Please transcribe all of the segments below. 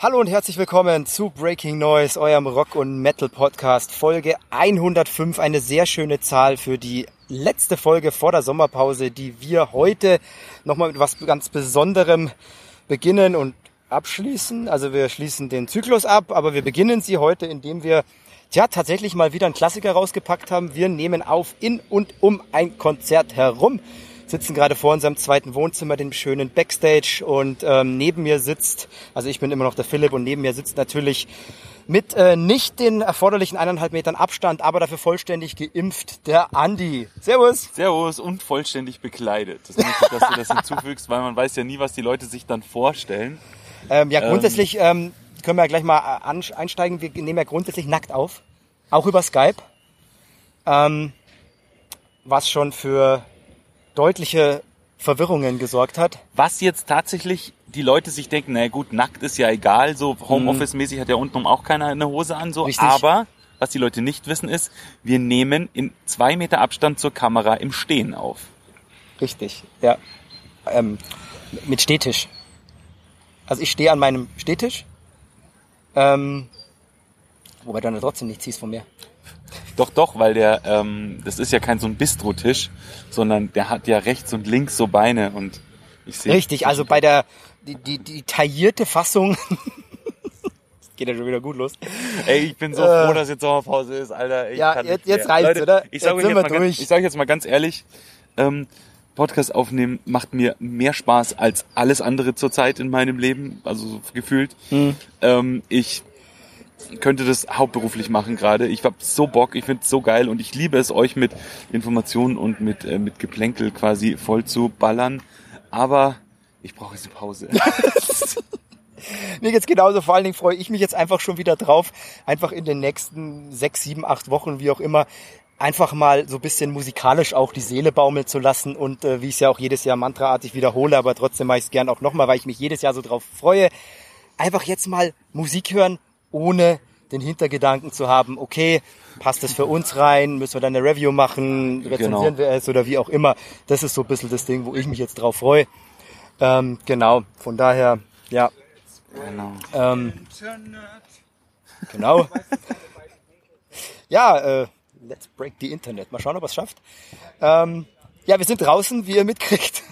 Hallo und herzlich willkommen zu Breaking Noise, eurem Rock- und Metal-Podcast, Folge 105, eine sehr schöne Zahl für die letzte Folge vor der Sommerpause, die wir heute nochmal mit was ganz Besonderem beginnen und abschließen. Also wir schließen den Zyklus ab, aber wir beginnen sie heute, indem wir tatsächlich mal wieder einen Klassiker rausgepackt haben. Wir nehmen auf in und um ein Konzert herum. Sitzen gerade vor unserem zweiten Wohnzimmer, dem schönen Backstage, und neben mir sitzt, also ich bin immer noch der Philipp, und neben mir sitzt natürlich mit nicht den erforderlichen 1,5 Metern Abstand, aber dafür vollständig geimpft, der Andi. Servus. Servus und vollständig bekleidet. Das ist wichtig, dass du das hinzufügst, weil man weiß ja nie, was die Leute sich dann vorstellen. Grundsätzlich können wir ja gleich mal einsteigen. Wir nehmen ja grundsätzlich nackt auf, auch über Skype, was schon für deutliche Verwirrungen gesorgt hat. Was jetzt tatsächlich die Leute sich denken, naja gut, nackt ist ja egal, so Homeoffice-mäßig hat ja untenrum auch keiner eine Hose an, so. Richtig. Aber was die Leute nicht wissen ist, wir nehmen in 2 Meter Abstand zur Kamera im Stehen auf. Richtig, ja. Mit Stehtisch. Also ich stehe an meinem Stehtisch, wobei du dann trotzdem nichts siehst von mir. Doch, weil der, das ist ja kein so ein Bistro-Tisch, sondern der hat ja rechts und links so Beine und ich sehe... Richtig, also bei der, die taillierte Fassung, geht ja schon wieder gut los. Ey, ich bin so froh, dass jetzt Sommerpause ist, Alter. Jetzt reicht's, Leute, oder? Ich sage euch jetzt mal ganz ehrlich, Podcast aufnehmen macht mir mehr Spaß als alles andere zurzeit in meinem Leben, also so gefühlt. Ich könnte das hauptberuflich machen gerade. Ich hab so Bock, ich find's so geil und ich liebe es, euch mit Informationen und mit Geplänkel quasi voll zu ballern. Aber ich brauche jetzt eine Pause. Mir geht's genauso. Vor allen Dingen freue ich mich jetzt einfach schon wieder drauf, einfach in den nächsten 6, 7, 8 Wochen, wie auch immer, einfach mal so ein bisschen musikalisch auch die Seele baumeln zu lassen und wie ich es ja auch jedes Jahr mantraartig wiederhole, aber trotzdem mache ich es gern auch nochmal, weil ich mich jedes Jahr so drauf freue. Einfach jetzt mal Musik hören, ohne den Hintergedanken zu haben, okay, passt das für uns rein, müssen wir dann eine Review machen, rezensieren wir es oder wie auch immer. Das ist so ein bisschen das Ding, wo ich mich jetzt drauf freue. Genau, von daher, ja. Genau. Ja, let's break the Internet. Mal schauen, ob er es schafft. Wir sind draußen, wie ihr mitkriegt.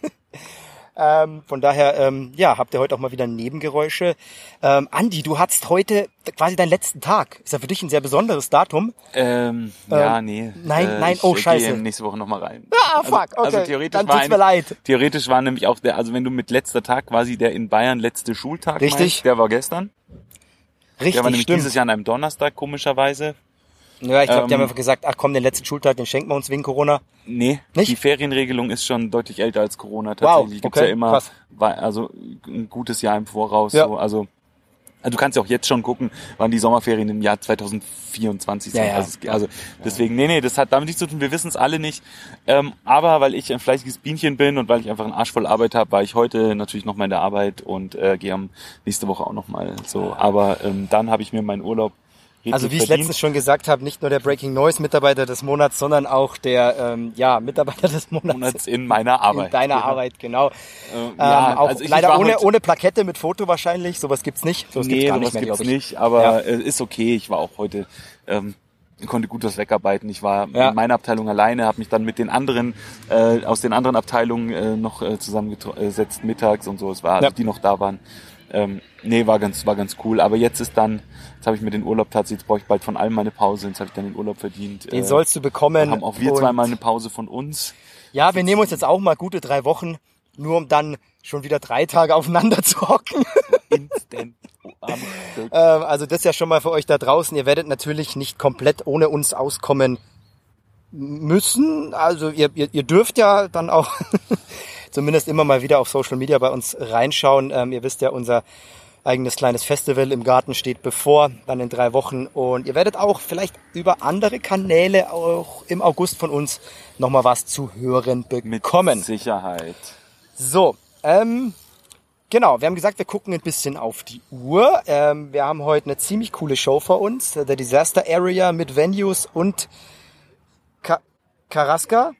Von daher, habt ihr heute auch mal wieder Nebengeräusche. Andi, du hattest heute quasi deinen letzten Tag. Ist ja für dich ein sehr besonderes Datum. Nee. Nein, oh scheiße. Ich gehe nächste Woche nochmal rein. Ah, fuck, okay. Also theoretisch dann tut's mir leid. Theoretisch war nämlich auch also wenn du mit letzter Tag quasi der in Bayern letzte Schultag meinst, der war gestern. Richtig, der war nämlich stimmt. dieses Jahr an einem Donnerstag, komischerweise. Ja, ich glaube, die haben einfach gesagt, ach komm, den letzten Schultag, den schenken wir uns wegen Corona. Nee, nicht? Die Ferienregelung ist schon deutlich älter als Corona tatsächlich. Wow, Gibt's ja immer, also ein gutes Jahr im Voraus. Ja. So, also du kannst ja auch jetzt schon gucken, wann die Sommerferien im Jahr 2024 sind. Ja. Also deswegen, nee, das hat damit nichts zu tun, wir wissen es alle nicht. Aber weil ich ein fleißiges Bienchen bin und weil ich einfach einen Arsch voll Arbeit habe, war ich heute natürlich noch mal in der Arbeit und gehe nächste Woche auch noch mal so. Aber dann habe ich mir meinen Urlaub also wie ich letztens schon gesagt habe, nicht nur der Breaking Noise Mitarbeiter des Monats, sondern auch der Mitarbeiter des Monats in meiner Arbeit. In deiner Arbeit, genau. Auch also leider ohne Plakette mit Foto wahrscheinlich, sowas gibt's nicht. Sowas gibt's nicht, aber ist okay. Ich war auch heute, konnte gut was wegarbeiten. Ich war in meiner Abteilung alleine, habe mich dann mit den anderen aus den anderen Abteilungen noch zusammengesetzt mittags und so. Es war die noch da waren. War ganz cool. Aber jetzt habe ich mir den Urlaub tatsächlich, jetzt brauche ich bald von allem meine Pause, jetzt habe ich dann den Urlaub verdient. Den sollst du bekommen. Dann haben auch wir zweimal eine Pause von uns. Ja, wir nehmen uns jetzt auch mal gute 3 Wochen, nur um dann schon wieder 3 Tage aufeinander zu hocken. Instant. Also das ist ja schon mal für euch da draußen. Ihr werdet natürlich nicht komplett ohne uns auskommen müssen. Also ihr dürft ja dann auch zumindest immer mal wieder auf Social Media bei uns reinschauen. Ihr wisst ja, unser eigenes kleines Festival im Garten steht bevor, dann in 3 Wochen. Und ihr werdet auch vielleicht über andere Kanäle auch im August von uns nochmal was zu hören bekommen. Mit Sicherheit. So, genau, wir haben gesagt, wir gucken ein bisschen auf die Uhr. Wir haben heute eine ziemlich coole Show vor uns. The Disaster Area mit Venues und Kalaska.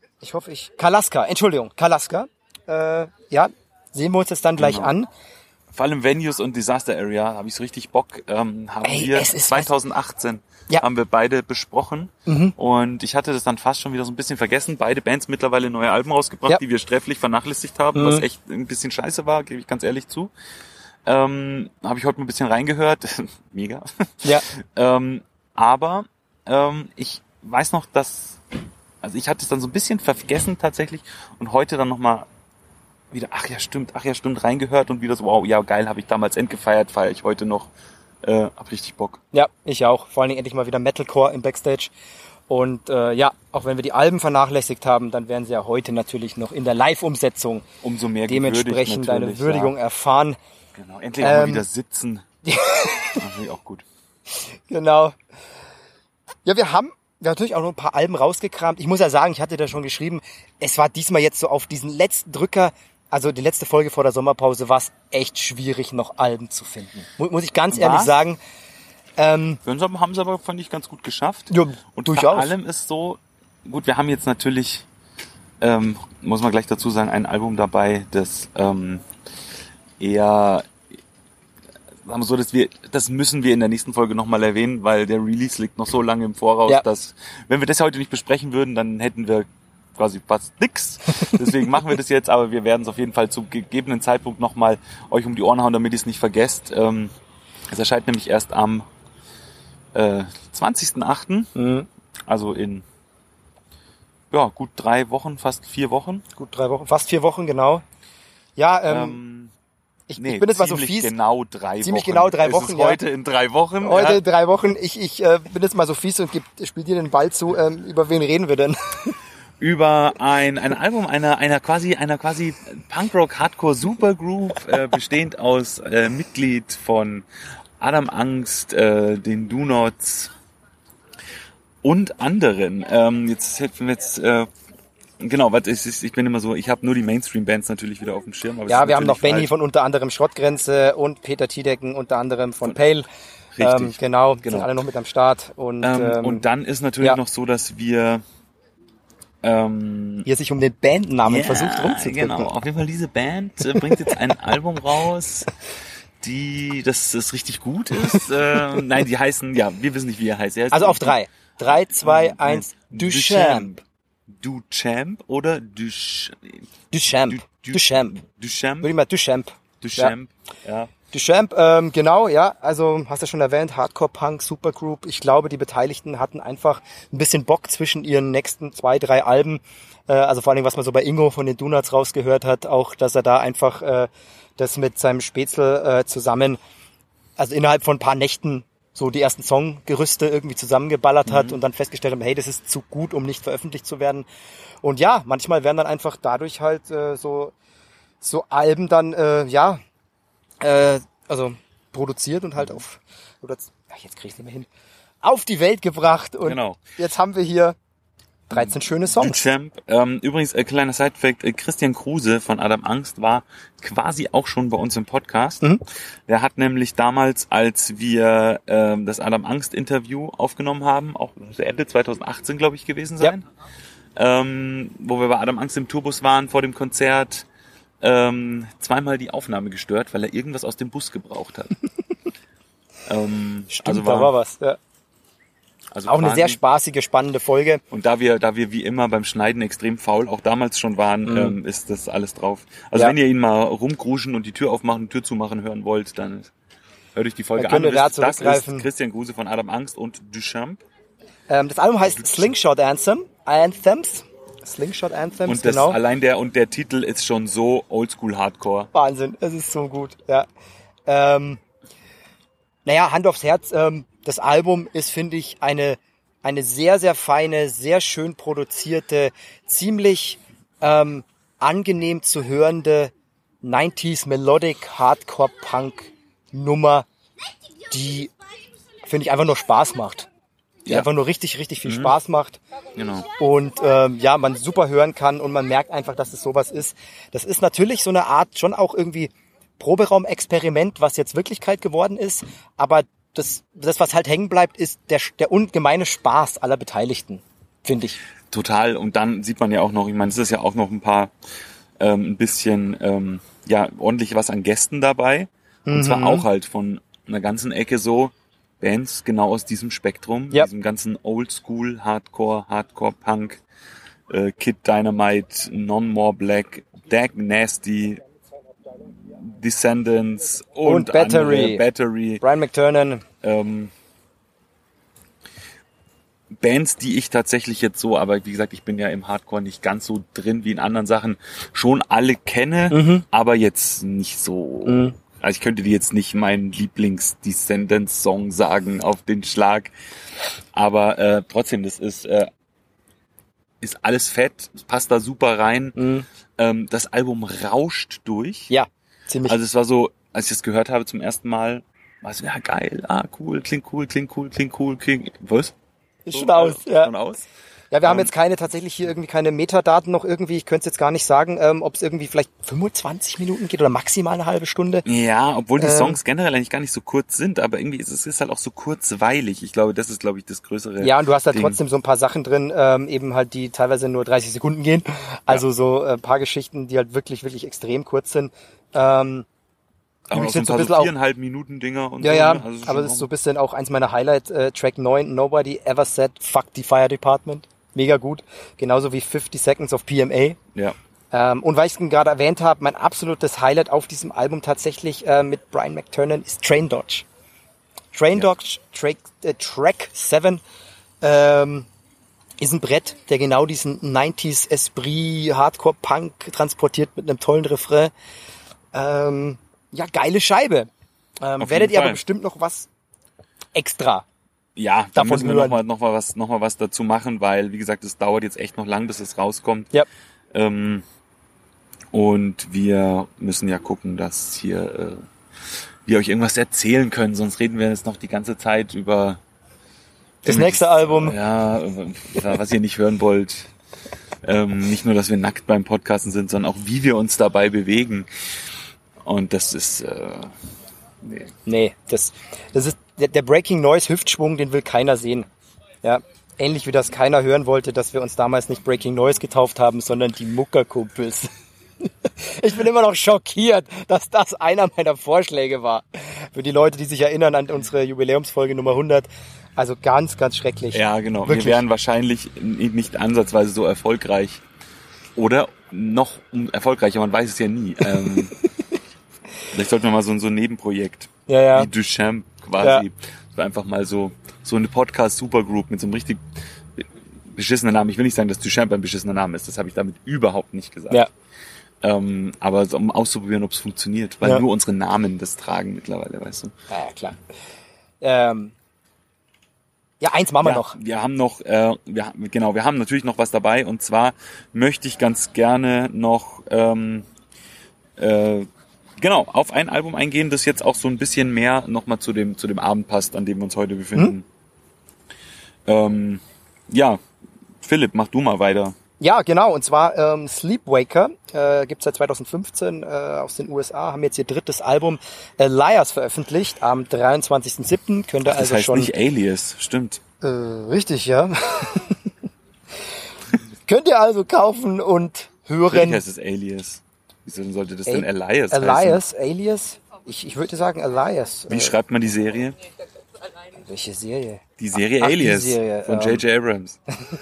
Sehen wir uns das dann gleich an. Vor allem Venues und Disaster Area habe ich so richtig Bock. Haben wir 2018 haben wir beide besprochen. Und ich hatte das dann fast schon wieder so ein bisschen vergessen. Beide Bands mittlerweile neue Alben rausgebracht, die wir sträflich vernachlässigt haben, was echt ein bisschen scheiße war, gebe ich ganz ehrlich zu. Habe ich heute mal ein bisschen reingehört. Mega. Ja. Aber ich weiß noch, also ich hatte es dann so ein bisschen vergessen tatsächlich und heute dann nochmal wieder, ach ja stimmt, reingehört und wieder so, wow, ja geil, habe ich damals endgefeiert, feiere ich heute noch, hab richtig Bock. Ja, ich auch. Vor allen Dingen endlich mal wieder Metalcore im Backstage. Und auch wenn wir die Alben vernachlässigt haben, dann werden sie ja heute natürlich noch in der Live-Umsetzung umso mehr dementsprechend eine Würdigung erfahren. Genau, endlich auch mal wieder sitzen. Natürlich auch gut. Genau. Ja, wir haben natürlich auch noch ein paar Alben rausgekramt. Ich muss ja sagen, ich hatte da schon geschrieben, es war diesmal jetzt so auf diesen letzten Drücker, also die letzte Folge vor der Sommerpause, war es echt schwierig, noch Alben zu finden. Muss ich ganz ehrlich sagen. Haben sie aber, fand ich, ganz gut geschafft. Ja, und durchaus. Vor allem ist so, gut, wir haben jetzt natürlich, muss man gleich dazu sagen, ein Album dabei, das eher, sagen wir so, das müssen wir in der nächsten Folge nochmal erwähnen, weil der Release liegt noch so lange im Voraus, dass, wenn wir das heute nicht besprechen würden, dann hätten wir quasi fast nix. Deswegen machen wir das jetzt, aber wir werden es auf jeden Fall zu gegebenen Zeitpunkt nochmal euch um die Ohren hauen, damit ihr es nicht vergesst. Es erscheint nämlich erst am 20.08., also in gut 3 Wochen, fast 4 Wochen. Gut 3 Wochen, fast 4 Wochen, genau. Ja, ich bin jetzt mal so fies. Genau 3 Wochen. Ziemlich genau 3 Wochen, ist heute in 3 Wochen. Heute in 3 Wochen. Ich bin jetzt mal so fies und spiel dir den Ball zu. Über wen reden wir denn? Über ein Album einer quasi Punkrock Hardcore Supergroup, bestehend aus Mitglied von Adam Angst, den Do-Nots und anderen. Genau, ich bin immer so, ich habe nur die Mainstream-Bands natürlich wieder auf dem Schirm. Aber ja, wir haben noch Benny von unter anderem Schrottgrenze und Peter Tiedecken unter anderem von Pale. Richtig. Genau, sind alle noch mit am Start. Und dann ist natürlich noch so, dass wir hier sich um den Bandnamen versucht rumzudrücken. Genau, auf jeden Fall diese Band bringt jetzt ein Album raus, das richtig gut ist. Nein, die heißen, wir wissen nicht, wie er heißt. Also auf 3. 3, 2, 1, Duchamp. Duchamp oder Duchamp? Duchamp. Würde ich mal Duchamp. Duchamp, ja. Duchamp, genau, ja, also hast du schon erwähnt, Hardcore-Punk, Supergroup. Ich glaube, die Beteiligten hatten einfach ein bisschen Bock zwischen ihren nächsten 2, 3 Alben. Also vor allem, was man so bei Ingo von den Do-Nots rausgehört hat, auch, dass er da einfach das mit seinem Spätzle zusammen, also innerhalb von ein paar Nächten so die ersten Songgerüste irgendwie zusammengeballert hat und dann festgestellt haben, hey, das ist zu gut, um nicht veröffentlicht zu werden. Und ja, manchmal werden dann einfach dadurch halt so Alben dann, also produziert und halt jetzt krieg ich's nicht mehr hin, auf die Welt gebracht. Und jetzt haben wir hier 13 schöne Songs. Duchamp. Übrigens, kleiner Sidefact, Christian Kruse von Adam Angst war quasi auch schon bei uns im Podcast. Der hat nämlich damals, als wir das Adam Angst Interview aufgenommen haben, auch Ende 2018, glaube ich, gewesen sein, wo wir bei Adam Angst im Tourbus waren vor dem Konzert, zweimal die Aufnahme gestört, weil er irgendwas aus dem Bus gebraucht hat. Stimmt, da war was, ja. Also auch eine sehr spaßige, spannende Folge. Und da wir wie immer beim Schneiden extrem faul auch damals schon waren, ist das alles drauf. Also wenn ihr ihn mal rumkruschen und die Tür aufmachen und Tür zumachen hören wollt, dann hört euch die Folge an. Das ist Christian Kruse von Adam Angst und Duchamp. Das Album heißt Slingshot Anthems. Slingshot Anthems, und das, allein der Titel ist schon so Oldschool Hardcore. Wahnsinn, es ist so gut, ja. Hand aufs Herz, das Album ist, finde ich, eine sehr, sehr feine, sehr schön produzierte, ziemlich angenehm zu hörende 90s Melodic Hardcore Punk Nummer, die, finde ich, einfach nur Spaß macht. Die einfach nur richtig, richtig viel Spaß macht. Genau. Und man super hören kann und man merkt einfach, dass es sowas ist. Das ist natürlich so eine Art, schon auch irgendwie Proberaum-Experiment, was jetzt Wirklichkeit geworden ist, aber das was halt hängen bleibt, ist der ungemeine Spaß aller Beteiligten, finde ich. Total. Und dann sieht man ja auch noch, ich meine, es ist ja auch noch ein paar, ein bisschen, ordentlich was an Gästen dabei. Und zwar auch halt von einer ganzen Ecke so Bands genau aus diesem Spektrum, diesem ganzen Oldschool, Hardcore, Hardcore-Punk, Kid Dynamite, Non More Black, Dag Nasty, Descendants und Battery. Brian McTernan. Bands, die ich tatsächlich jetzt so, aber wie gesagt, ich bin ja im Hardcore nicht ganz so drin wie in anderen Sachen, schon alle kenne, aber jetzt nicht so. Also ich könnte dir jetzt nicht meinen Lieblings-Descendants-Song sagen auf den Schlag, aber trotzdem, das ist alles fett, passt da super rein. Das Album rauscht durch. Ja, ziemlich. Also es war so, als ich das gehört habe zum ersten Mal, war es so, ja geil, cool, klingt cool. Was? Ist schon aus, ja. Schon aus? Ja, wir haben jetzt tatsächlich hier irgendwie keine Metadaten noch irgendwie. Ich könnte es jetzt gar nicht sagen, ob es irgendwie vielleicht 25 Minuten geht oder maximal eine halbe Stunde. Ja, obwohl die Songs generell eigentlich gar nicht so kurz sind, aber irgendwie ist es halt auch so kurzweilig. Ich glaube, das ist, das größere Ja, und du hast da Ding. trotzdem so ein paar Sachen drin, eben halt, die teilweise nur 30 Sekunden gehen. Also so ein paar Geschichten, die halt wirklich, wirklich extrem kurz sind. Aber auch so ein paar so 4,5 Minuten Dinger und ja, so. Ja, ne? Also aber das ist so ein bisschen auch eins meiner Track 9, Nobody Ever Said Fuck the Fire Department. Mega gut. Genauso wie 50 Seconds of PMA. Ja. Und weil ich es gerade erwähnt habe, mein absolutes Highlight auf diesem Album tatsächlich mit Brian McTernan ist Train Dodge. Train Dodge, Track 7, ist ein Brett, der genau diesen 90s Esprit, Hardcore-Punk transportiert mit einem tollen Refrain. Ja, geile Scheibe. Werdet ihr aber bestimmt noch was extra ja, da müssen wir hören. noch mal was dazu machen, weil, wie gesagt, es dauert jetzt echt noch lang, bis es rauskommt. Ja. Und wir müssen ja gucken, dass hier wir euch irgendwas erzählen können, sonst reden wir jetzt noch die ganze Zeit über das nächste Album. Ja, was ihr nicht hören wollt. Nicht nur, dass wir nackt beim Podcasten sind, sondern auch, wie wir uns dabei bewegen. Und das ist Nee, das ist der Breaking Noise Hüftschwung, den will keiner sehen. Ja, ähnlich wie das keiner hören wollte, dass wir uns damals nicht Breaking Noise getauft haben, sondern die Muckerkumpels. Ich bin immer noch schockiert, dass das einer meiner Vorschläge war. Für die Leute, die sich erinnern an unsere Jubiläumsfolge Nummer 100. Also ganz, ganz schrecklich. Ja, genau. Wirklich. Wir wären wahrscheinlich nicht ansatzweise so erfolgreich. Oder noch erfolgreicher, man weiß es ja nie. Vielleicht sollten wir mal so ein Nebenprojekt. Ja. Wie Duchamp quasi. So einfach mal so eine Podcast-Supergroup mit so einem richtig beschissenen Namen. Ich will nicht sagen, dass Duchamp ein beschissener Name ist. Das habe ich damit überhaupt nicht gesagt. Ja. Aber so, um auszuprobieren, ob es funktioniert. Weil nur unsere Namen das tragen mittlerweile, weißt du. Ja, klar. Ja, eins machen wir noch. Wir haben noch, wir haben natürlich noch was dabei. Und zwar möchte ich ganz gerne noch auf ein Album eingehen, das jetzt auch so ein bisschen mehr nochmal zu dem Abend passt, an dem wir uns heute befinden. Philipp, mach du mal weiter. Ja, genau. Und zwar Sleepwaker gibt's seit 2015 aus den USA. Haben jetzt ihr drittes Album Liars veröffentlicht am 23.07. Könnt ihr das also heißt schon... nicht Alias, stimmt. Richtig, ja. Könnt ihr also kaufen und hören. Natürlich heißt es Alias. Wieso sollte das denn Alias heißen? Alias? Ich würde sagen Alias. Wie schreibt man die Serie? Welche Serie? Die Serie Alias die Serie, von J.J. Abrams.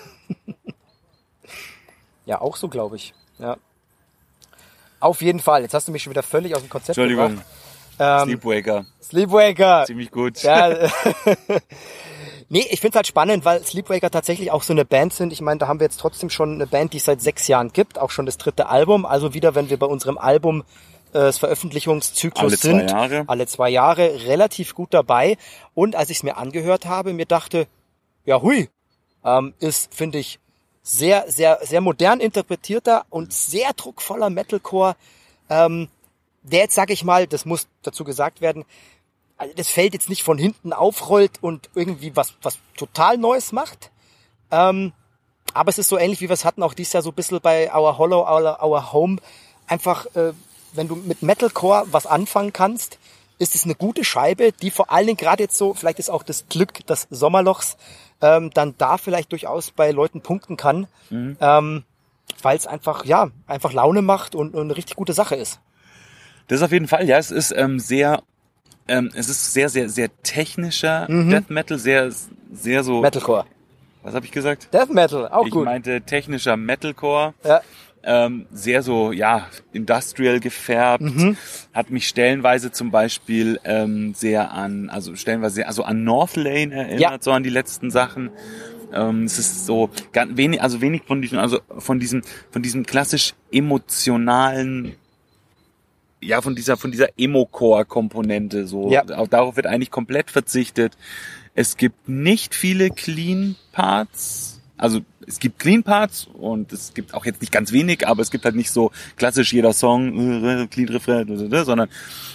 Ja, auch so, glaube ich. Ja. Auf jeden Fall. Jetzt hast du mich schon wieder völlig aus dem Konzept Entschuldigung. gebracht. Sleepwaker. Ziemlich gut. Ja. Nee, ich find's halt spannend, weil Sleepwaker tatsächlich auch so eine Band sind. Ich meine, da haben wir jetzt trotzdem schon eine Band, die es seit 6 Jahren gibt. Auch schon das 3. Album. Also wieder, wenn wir bei unserem Album das Veröffentlichungszyklus sind. Alle 2 Jahre. Relativ gut dabei. Und als ich es mir angehört habe, mir dachte, ja hui, ist, finde ich, sehr, sehr, sehr modern interpretierter und sehr druckvoller Metalcore, der jetzt, sag ich mal, das muss dazu gesagt werden, also das Feld jetzt nicht von hinten aufrollt und irgendwie was total Neues macht. Aber es ist so ähnlich, wie wir es hatten auch dieses Jahr so ein bisschen bei Our Hollow, Our Home. Einfach, wenn du mit Metalcore was anfangen kannst, ist es eine gute Scheibe, die vor allen Dingen gerade jetzt so, vielleicht ist auch das Glück des Sommerlochs, dann da vielleicht durchaus bei Leuten punkten kann, weil es einfach Laune macht und eine richtig gute Sache ist. Das auf jeden Fall, ja. Es ist sehr Es ist sehr, sehr, sehr technischer Death Metal, sehr, sehr so... Metalcore. Was habe ich gesagt? Death Metal, auch gut. Ich meinte technischer Metalcore. Ja. Sehr so, ja, industrial gefärbt. Hat mich stellenweise zum Beispiel sehr an, also stellenweise also an Northlane erinnert, so an die letzten Sachen. Es ist so wenig von diesem klassisch emotionalen, ja, von dieser Emo-Core-Komponente, so. Ja. Darauf wird eigentlich komplett verzichtet. Es gibt nicht viele Clean Parts. Also, es gibt Clean Parts und es gibt auch jetzt nicht ganz wenig, aber es gibt halt nicht so klassisch jeder Song, Clean Refrain, sondern,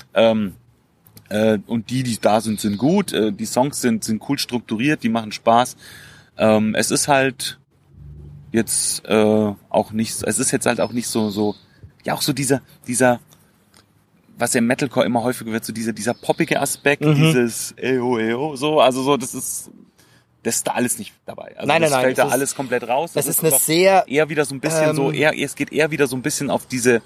und die da sind gut. Die Songs sind cool strukturiert, die machen Spaß. Es ist halt jetzt auch nicht so, ja, auch so dieser, was ja im Metalcore immer häufiger wird, so dieser poppige Aspekt, dieses Eho, so, also so, das ist da alles nicht dabei. Also nein, das nein, fällt da alles komplett raus. Das ist eine sehr... Eher wieder so ein bisschen es geht eher wieder so ein bisschen auf diese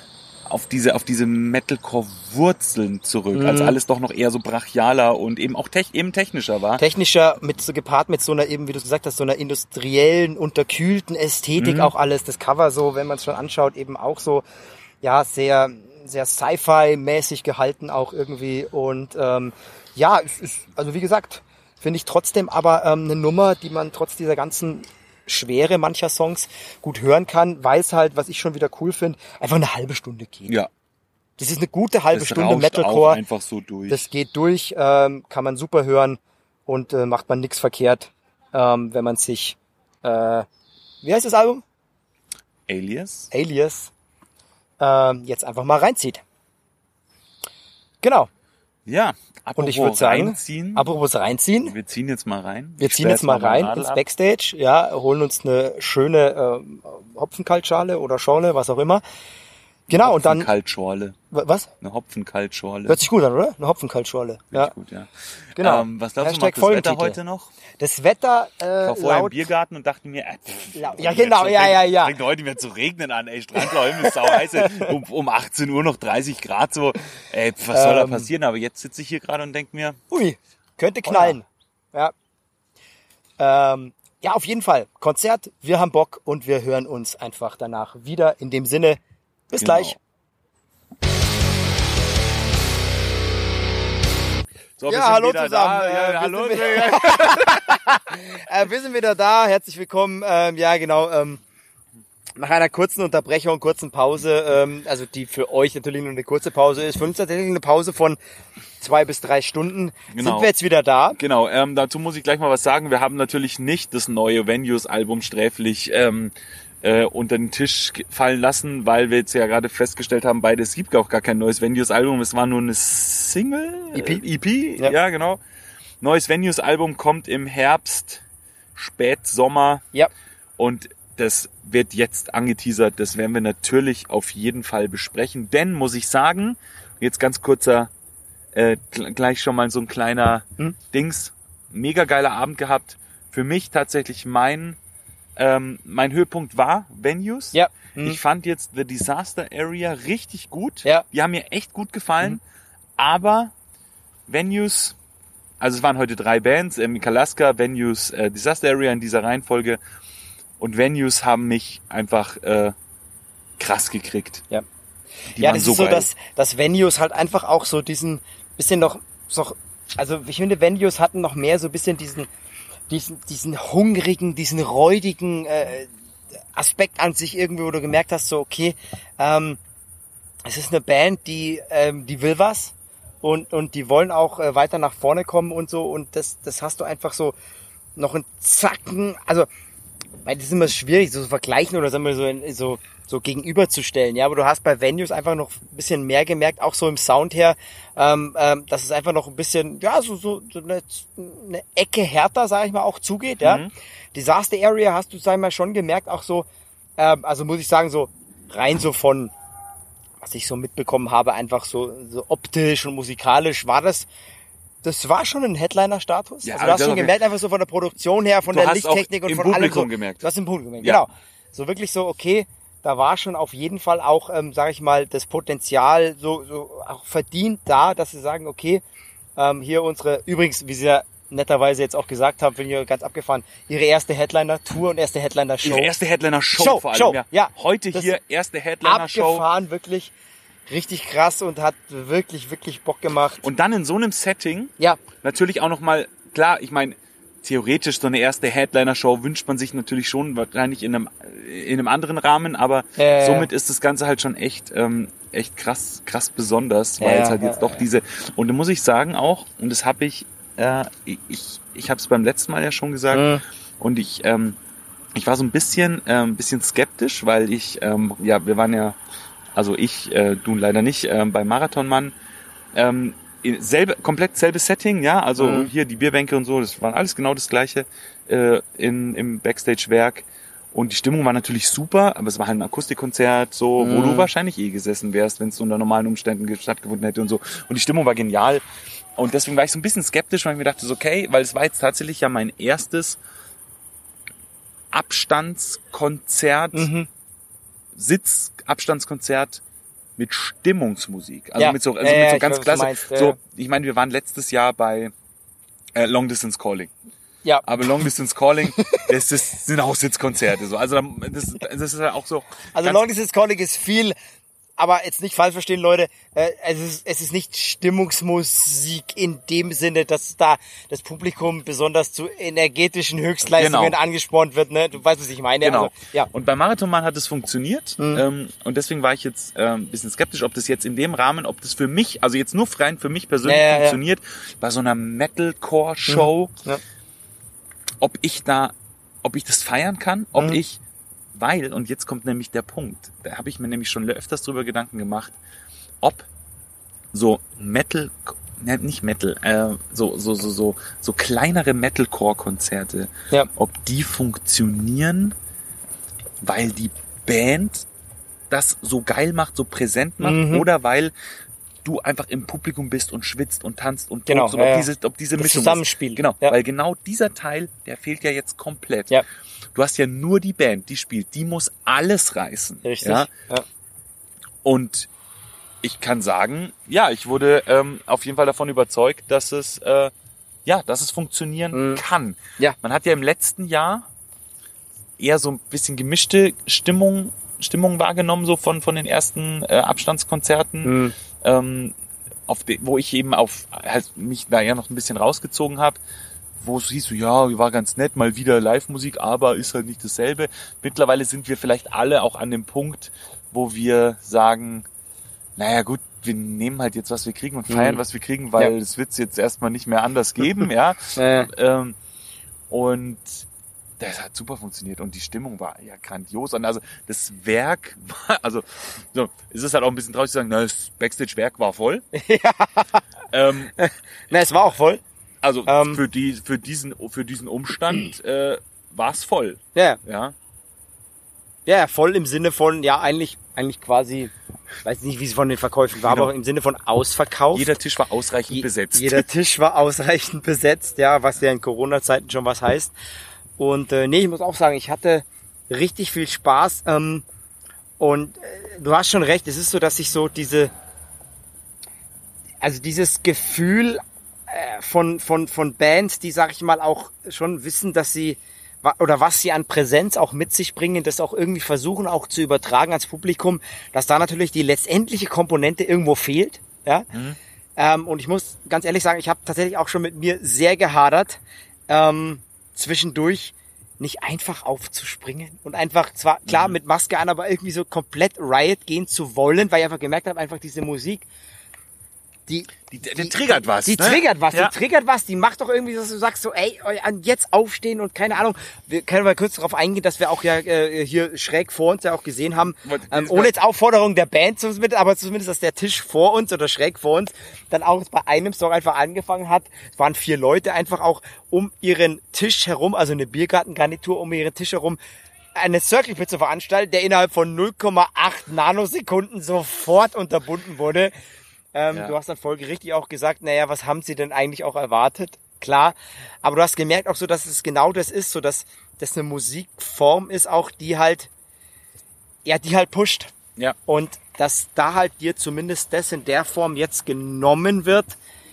Metalcore-Wurzeln zurück, als alles doch noch eher so brachialer und eben auch eben technischer war. Technischer, gepaart mit so einer, eben wie du gesagt hast, so einer industriellen, unterkühlten Ästhetik auch alles. Das Cover so, wenn man es schon anschaut, eben auch so, ja, sehr, sehr Sci-Fi-mäßig gehalten auch irgendwie. Und ja, es ist, also wie gesagt, finde ich trotzdem aber eine Nummer, die man trotz dieser ganzen Schwere mancher Songs gut hören kann, weil es halt, was ich schon wieder cool finde, einfach eine halbe Stunde geht. Ja. Das ist eine gute halbe Stunde rauscht Metalcore. Auch einfach so durch. Das geht durch, kann man super hören und macht man nichts verkehrt, wenn man sich, wie heißt das Album? Alias, jetzt einfach mal reinzieht. Genau. Ja. Und ich würde sagen, apropos reinziehen. Wir ziehen jetzt mal rein. Wir ziehen jetzt mal rein ins Backstage, ja, holen uns eine schöne Hopfenkaltschale oder Schorle, was auch immer. Genau, und dann... Hopfenkaltschorle. Was? Eine Hopfenkaltschorle. Hört sich gut an, oder? Eine Hopfenkaltschorle. Ja. Gut, ja. Genau. Was glaubst du, macht das Wetter heute noch? Das Wetter ich war vorher im Biergarten und dachte mir, ja genau, ja. Fängt heute wieder zu regnen an, ey, Strandläume ist sau heiß, um 18 Uhr noch 30 Grad so, ey, was soll da passieren? Aber jetzt sitze ich hier gerade und denke mir, ui, könnte knallen. Ja. Ja, auf jeden Fall. Konzert, wir haben Bock und wir hören uns einfach danach wieder. In dem Sinne, bis gleich. So, ja, hallo zusammen. Hallo. Wir sind wieder da. Herzlich willkommen. Ja, genau. Nach einer kurzen Unterbrechung, kurzen Pause, also die für euch natürlich nur eine kurze Pause ist, für uns tatsächlich eine Pause von 2 bis 3 Stunden. Genau. Sind wir jetzt wieder da? Genau. Dazu muss ich gleich mal was sagen. Wir haben natürlich nicht das neue Venues-Album sträflich unter den Tisch fallen lassen, weil wir jetzt ja gerade festgestellt haben, es gibt auch gar kein neues Venues-Album, es war nur eine Single, EP, ja genau. Neues Venues-Album kommt im Herbst, Spätsommer, und das wird jetzt angeteasert, das werden wir natürlich auf jeden Fall besprechen, denn, muss ich sagen, jetzt ganz kurzer, gleich schon mal so ein kleiner Dings, mega geiler Abend gehabt, für mich tatsächlich mein Höhepunkt war Venues. Ja. Ich fand jetzt The Disaster Area richtig gut. Ja. Die haben mir echt gut gefallen. Aber Venues, also es waren heute 3 Bands, Kalaska, Venues, Disaster Area in dieser Reihenfolge. Und Venues haben mich einfach krass gekriegt. Ja. Die Ja, waren das so ist so, geil. dass Venues halt einfach auch so diesen bisschen noch, also ich finde, Venues hatten noch mehr so ein bisschen diesen hungrigen, diesen räudigen Aspekt an sich irgendwie, wo du gemerkt hast, so okay, es ist eine Band, die will was und die wollen auch weiter nach vorne kommen und so, und das hast du einfach so noch einen Zacken, also weil das ist immer schwierig so zu vergleichen oder sagen wir so gegenüberzustellen, ja, aber du hast bei Venues einfach noch ein bisschen mehr gemerkt, auch so im Sound her, dass es einfach noch ein bisschen, ja, so eine Ecke härter, sag ich mal, auch zugeht, ja. Disaster Area hast du, sag ich mal, schon gemerkt, auch so, also muss ich sagen, so rein so von, was ich so mitbekommen habe, einfach so optisch und musikalisch war das war schon ein Headliner-Status. Ja, also du hast schon gemerkt, einfach so von der Produktion her, von der Lichttechnik und von allem so. Gemerkt. Du hast im Publikum gemerkt, Ja. genau. So wirklich so, okay, da war schon auf jeden Fall auch, sage ich mal, das Potenzial so auch verdient da, dass sie sagen, okay, hier unsere, übrigens, wie sie ja netterweise jetzt auch gesagt haben, bin ich ganz abgefahren, ihre erste Headliner-Tour und erste Headliner-Show. Ihre erste Headliner-Show vor allem, ja. Heute Das hier erste Headliner-Show. Abgefahren, wirklich richtig krass und hat wirklich, wirklich Bock gemacht. Und dann in so einem Setting, ja, natürlich auch nochmal, klar, ich meine, theoretisch so eine erste Headliner-Show wünscht man sich natürlich schon, wahrscheinlich in einem anderen Rahmen, aber somit ist das Ganze halt schon echt krass besonders, weil es halt jetzt doch diese, und da muss ich sagen auch, und das habe ich habe es beim letzten Mal ja schon gesagt, und ich war so ein bisschen skeptisch, weil wir waren ja, also du leider nicht, beim Marathonmann, komplett selbes Setting, ja, also hier die Bierbänke und so, das war alles genau das Gleiche im Backstage-Werk. Und die Stimmung war natürlich super, aber es war halt ein Akustikkonzert, so, wo du wahrscheinlich gesessen wärst, wenn es unter normalen Umständen stattgefunden hätte und so. Und die Stimmung war genial. Und deswegen war ich so ein bisschen skeptisch, weil ich mir dachte, so, okay, weil es war jetzt tatsächlich ja mein erstes Abstandskonzert, Sitzabstandskonzert mit Stimmungsmusik. Also mit so ganz klasse. Ich meine, wir waren letztes Jahr bei Long Distance Calling. Ja. Aber Long Distance Calling, sind auch Sitzkonzerte. So. Also das ist halt auch so. Also Long Distance Calling ist viel, aber jetzt nicht falsch verstehen, Leute. Es ist nicht Stimmungsmusik in dem Sinne, dass da das Publikum besonders zu energetischen Höchstleistungen angespornt wird. Ne? Du weißt, was ich meine. Genau. Also, ja. Und beim Marathonmann hat es funktioniert. Und deswegen war ich jetzt ein bisschen skeptisch, ob das jetzt in dem Rahmen, ob das für mich, also jetzt nur rein für mich persönlich funktioniert, bei so einer Metalcore-Show, ob ich das feiern kann, weil, und jetzt kommt nämlich der Punkt, da habe ich mir nämlich schon öfters drüber Gedanken gemacht, ob so so kleinere Metalcore-Konzerte, ob die funktionieren, weil die Band das so geil macht, so präsent macht, oder weil du einfach im Publikum bist und schwitzt und tanzt und genau, ob diese das Mischung Zusammenspiel. Genau, weil genau dieser Teil, der fehlt ja jetzt komplett. Ja. Du hast ja nur die Band, die spielt, die muss alles reißen. Richtig. Ja? Und ich kann sagen, ich wurde auf jeden Fall davon überzeugt, dass es funktionieren kann. Ja. Man hat ja im letzten Jahr eher so ein bisschen gemischte Stimmung wahrgenommen, so von den ersten Abstandskonzerten, wo ich eben mich da ja noch ein bisschen rausgezogen habe, wo es hieß, war ganz nett, mal wieder Live-Musik, aber ist halt nicht dasselbe. Mittlerweile sind wir vielleicht alle auch an dem Punkt, wo wir sagen, naja gut, wir nehmen halt jetzt, was wir kriegen und feiern, was wir kriegen, weil es wird es jetzt erstmal nicht mehr anders geben, und das hat super funktioniert und die Stimmung war ja grandios. Und also das Werk war, also so, es ist halt auch ein bisschen traurig zu sagen, das Backstage-Werk war voll. Es war auch voll. Also für diesen Umstand war es voll. Ja. Ja, voll im Sinne von, eigentlich quasi, weiß nicht, wie es von den Verkäufen war, aber im Sinne von ausverkauft. Jeder Tisch war ausreichend besetzt. Jeder Tisch war ausreichend besetzt, was ja in Corona-Zeiten schon was heißt. Und ich muss auch sagen, ich hatte richtig viel Spaß. Und du hast schon recht, es ist so, dass ich so dieses Gefühl von Bands, die, sag ich mal, auch schon wissen, dass sie oder was sie an Präsenz auch mit sich bringen, das auch irgendwie versuchen auch zu übertragen ans Publikum, dass da natürlich die letztendliche Komponente irgendwo fehlt. Ja? Und ich muss ganz ehrlich sagen, ich habe tatsächlich auch schon mit mir sehr gehadert, zwischendurch nicht einfach aufzuspringen und einfach zwar klar mit Maske an, aber irgendwie so komplett Riot gehen zu wollen, weil ich einfach gemerkt habe, einfach diese Musik, die triggert was. Die triggert was, die macht doch irgendwie, dass du sagst so, ey, jetzt aufstehen und keine Ahnung. Wir können mal kurz darauf eingehen, dass wir auch hier schräg vor uns ja auch gesehen haben, ohne jetzt Aufforderung der Band, aber zumindest, dass der Tisch vor uns oder schräg vor uns dann auch bei einem Song einfach angefangen hat. Es waren 4 Leute einfach auch um ihren Tisch herum, also eine Biergartengarnitur um ihren Tisch herum, eine Circle Pit zu veranstalten, der innerhalb von 0,8 Nanosekunden sofort unterbunden wurde. Du hast dann folgerichtig auch gesagt, was haben sie denn eigentlich auch erwartet? Klar, aber du hast gemerkt auch so, dass es genau das ist, so dass das eine Musikform ist, auch die halt ja, die halt pusht. Ja. Und dass da halt dir zumindest das in der Form jetzt genommen wird,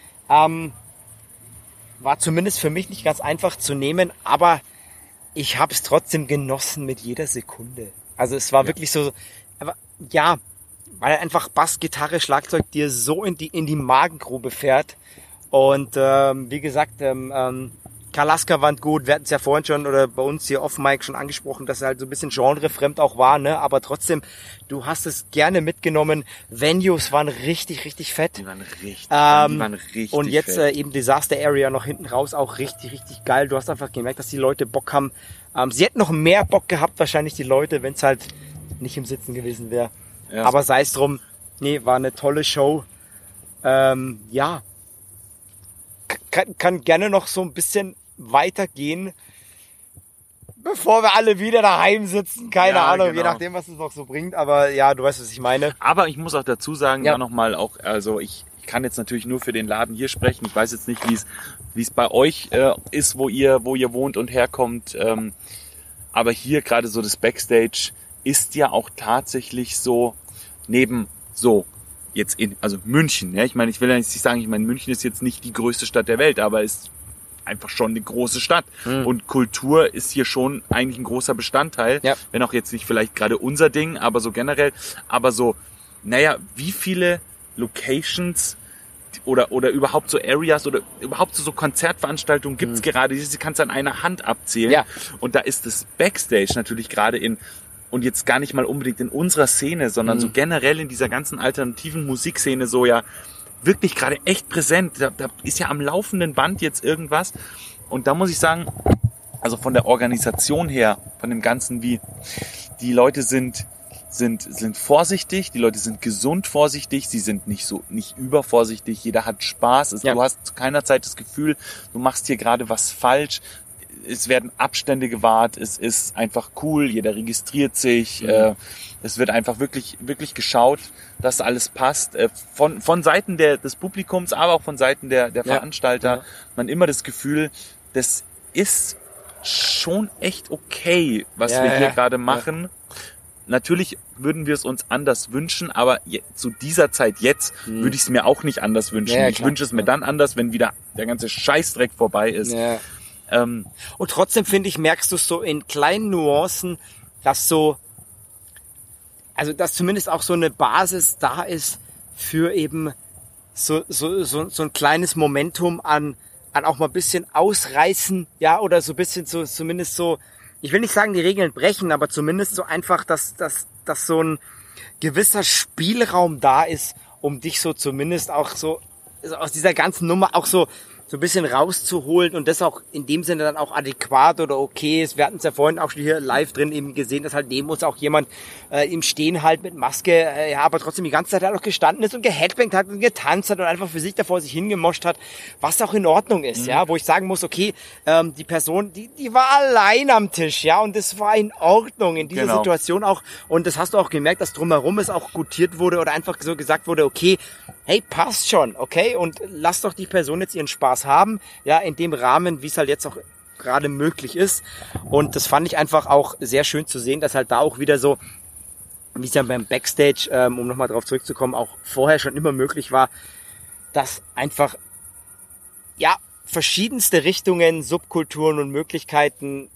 war zumindest für mich nicht ganz einfach zu nehmen, aber ich habe es trotzdem genossen mit jeder Sekunde. Also es war wirklich so, aber ja, weil einfach Bass, Gitarre, Schlagzeug dir so in die Magengrube fährt. Und wie gesagt, Kalaska fand gut, wir hatten es ja vorhin schon oder bei uns hier off-Mic schon angesprochen, dass er halt so ein bisschen genrefremd auch war, ne? Aber trotzdem, du hast es gerne mitgenommen. Venues waren richtig, richtig fett. Die waren richtig und jetzt fett. Eben Disaster Area noch hinten raus, auch richtig, richtig geil. Du hast einfach gemerkt, dass die Leute Bock haben. Sie hätten noch mehr Bock gehabt, wahrscheinlich die Leute, wenn es halt nicht im Sitzen gewesen wäre. Ja. Aber sei es drum, nee, war eine tolle Show. Ja, kann gerne noch so ein bisschen weitergehen, bevor wir alle wieder daheim sitzen. Keine Ahnung, je nachdem, was es noch so bringt. Aber ja, du weißt, was ich meine. Aber ich muss auch dazu sagen, da nochmal auch, also ich kann jetzt natürlich nur für den Laden hier sprechen. Ich weiß jetzt nicht, wie es bei euch ist, wo ihr wohnt und herkommt. Aber hier gerade so das Backstage ist ja auch tatsächlich so neben so jetzt also München. Ja? Ich meine, ich will ja nicht sagen, München ist jetzt nicht die größte Stadt der Welt, aber ist einfach schon eine große Stadt. Und Kultur ist hier schon eigentlich ein großer Bestandteil. Ja. Wenn auch jetzt nicht vielleicht gerade unser Ding, aber so generell. Aber so, wie viele Locations oder überhaupt so Areas oder überhaupt so Konzertveranstaltungen gibt's gerade, die kannst du an einer Hand abzählen. Ja. Und da ist das Backstage natürlich gerade und jetzt gar nicht mal unbedingt in unserer Szene, sondern so generell in dieser ganzen alternativen Musikszene so ja wirklich gerade echt präsent. Da ist ja am laufenden Band jetzt irgendwas. Und da muss ich sagen, also von der Organisation her, von dem Ganzen, wie die Leute sind vorsichtig, die Leute sind gesund vorsichtig, sie sind nicht übervorsichtig, jeder hat Spaß. Du hast zu keiner Zeit das Gefühl, du machst hier gerade was falsch. Es werden Abstände gewahrt, es ist einfach cool, jeder registriert sich, es wird einfach wirklich, wirklich geschaut, dass alles passt. Von Seiten des Publikums, aber auch von Seiten der Veranstalter, man immer das Gefühl, das ist schon echt okay, was wir hier gerade machen. Ja. Natürlich würden wir es uns anders wünschen, aber zu dieser Zeit jetzt würde ich es mir auch nicht anders wünschen. Ich wünsche es mir dann anders, wenn wieder der ganze Scheißdreck vorbei ist. Ja. Und trotzdem, finde ich, merkst du so in kleinen Nuancen, dass dass zumindest auch so eine Basis da ist für eben so ein kleines Momentum an auch mal ein bisschen ausreißen, ja, oder so ein bisschen so, zumindest so, ich will nicht sagen, die Regeln brechen, aber zumindest so einfach, dass so ein gewisser Spielraum da ist, um dich so zumindest auch so aus dieser ganzen Nummer auch so ein bisschen rauszuholen und das auch in dem Sinne dann auch adäquat oder okay ist. Wir hatten es ja vorhin auch schon hier live drin eben gesehen, dass halt neben uns auch jemand im Stehen halt mit Maske, aber trotzdem die ganze Zeit halt auch gestanden ist und geheadbangt hat und getanzt hat und einfach für sich davor sich hingemoscht hat, was auch in Ordnung ist, ja, wo ich sagen muss, okay, die Person, die war allein am Tisch, ja, und das war in Ordnung in dieser Situation auch und das hast du auch gemerkt, dass drumherum es auch gutiert wurde oder einfach so gesagt wurde, okay, hey, passt schon, okay, und lass doch die Person jetzt ihren Spaß haben, ja, in dem Rahmen, wie es halt jetzt auch gerade möglich ist. Und das fand ich einfach auch sehr schön zu sehen, dass halt da auch wieder so, wie es ja beim Backstage, um nochmal drauf zurückzukommen, auch vorher schon immer möglich war, dass einfach, ja, verschiedenste Richtungen, Subkulturen und Möglichkeiten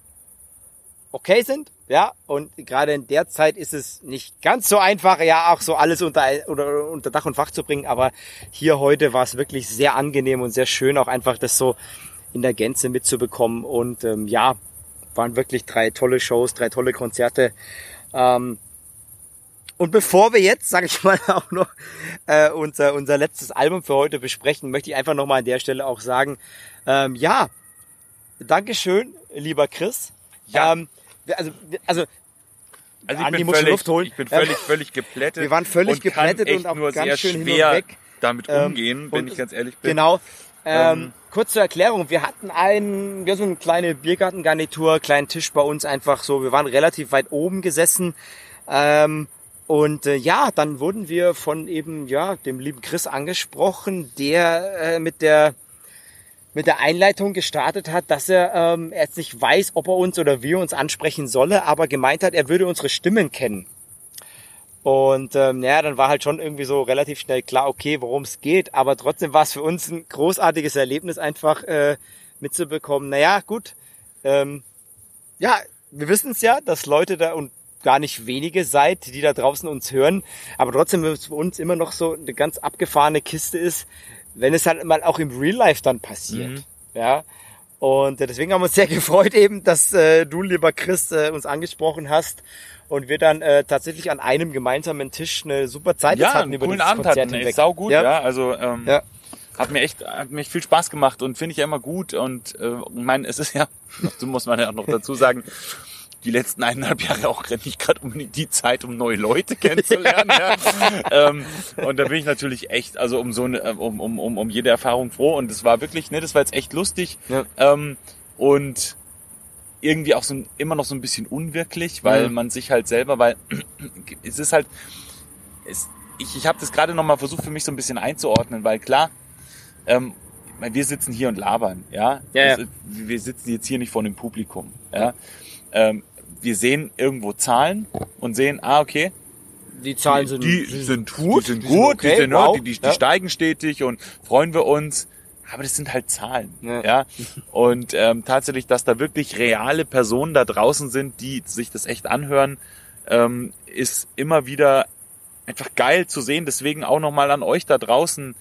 okay sind, ja, und gerade in der Zeit ist es nicht ganz so einfach, ja, auch so alles unter Dach und Fach zu bringen, aber hier heute war es wirklich sehr angenehm und sehr schön, auch einfach das so in der Gänze mitzubekommen und ja, waren wirklich 3 tolle Shows, 3 tolle Konzerte und bevor wir jetzt, sage ich mal, auch noch unser letztes Album für heute besprechen, möchte ich einfach nochmal an der Stelle auch sagen, ja, Dankeschön, lieber Chris. Ja. Also ich bin völlig geplättet. Wir waren völlig geplättet und auch nur ganz sehr schön schwer hin und weg. damit umgehen, wenn ich ganz ehrlich bin. Genau. Kurz zur Erklärung. Wir hatten so eine kleine Biergartengarnitur, kleinen Tisch bei uns einfach so. Wir waren relativ weit oben gesessen. Und dann wurden wir von eben, ja, dem lieben Chris angesprochen, der mit der Einleitung gestartet hat, dass er jetzt nicht weiß, ob er uns oder wir uns ansprechen solle, aber gemeint hat, er würde unsere Stimmen kennen. Und dann war halt schon irgendwie so relativ schnell klar, okay, worum es geht. Aber trotzdem war es für uns ein großartiges Erlebnis, einfach mitzubekommen. Naja, gut. Wir wissen es ja, dass Leute da und gar nicht wenige seid, die da draußen uns hören. Aber trotzdem, wenn es für uns immer noch so eine ganz abgefahrene Kiste ist, wenn es halt mal auch im Real Life dann passiert. Ja. Und deswegen haben wir uns sehr gefreut eben, dass du, lieber Chris, uns angesprochen hast und wir dann tatsächlich an einem gemeinsamen Tisch eine super Zeit hatten über coolen dieses Abend Konzert hatten. hinweg. Sau gut, also hat mir echt viel Spaß gemacht und finde ich ja immer gut. Und ich meine, es ist ja, dazu muss man ja auch noch dazu sagen, die letzten 1,5 Jahre auch nicht gerade unbedingt die Zeit, um neue Leute kennenzulernen. Und da bin ich natürlich echt, also um jede Erfahrung froh. Und es war wirklich, das war jetzt echt lustig. Ja. Und irgendwie auch immer noch so ein bisschen unwirklich, weil man sich halt selber, weil es ist halt, ich habe das gerade nochmal versucht für mich so ein bisschen einzuordnen, weil klar, wir sitzen hier und labern, wir sitzen jetzt hier nicht vor einem Publikum, wir sehen irgendwo Zahlen und sehen, okay, die Zahlen sind gut, okay, die steigen stetig und freuen wir uns, aber das sind halt Zahlen, und tatsächlich, dass da wirklich reale Personen da draußen sind, die sich das echt anhören, ist immer wieder einfach geil zu sehen, deswegen auch nochmal an euch da draußen,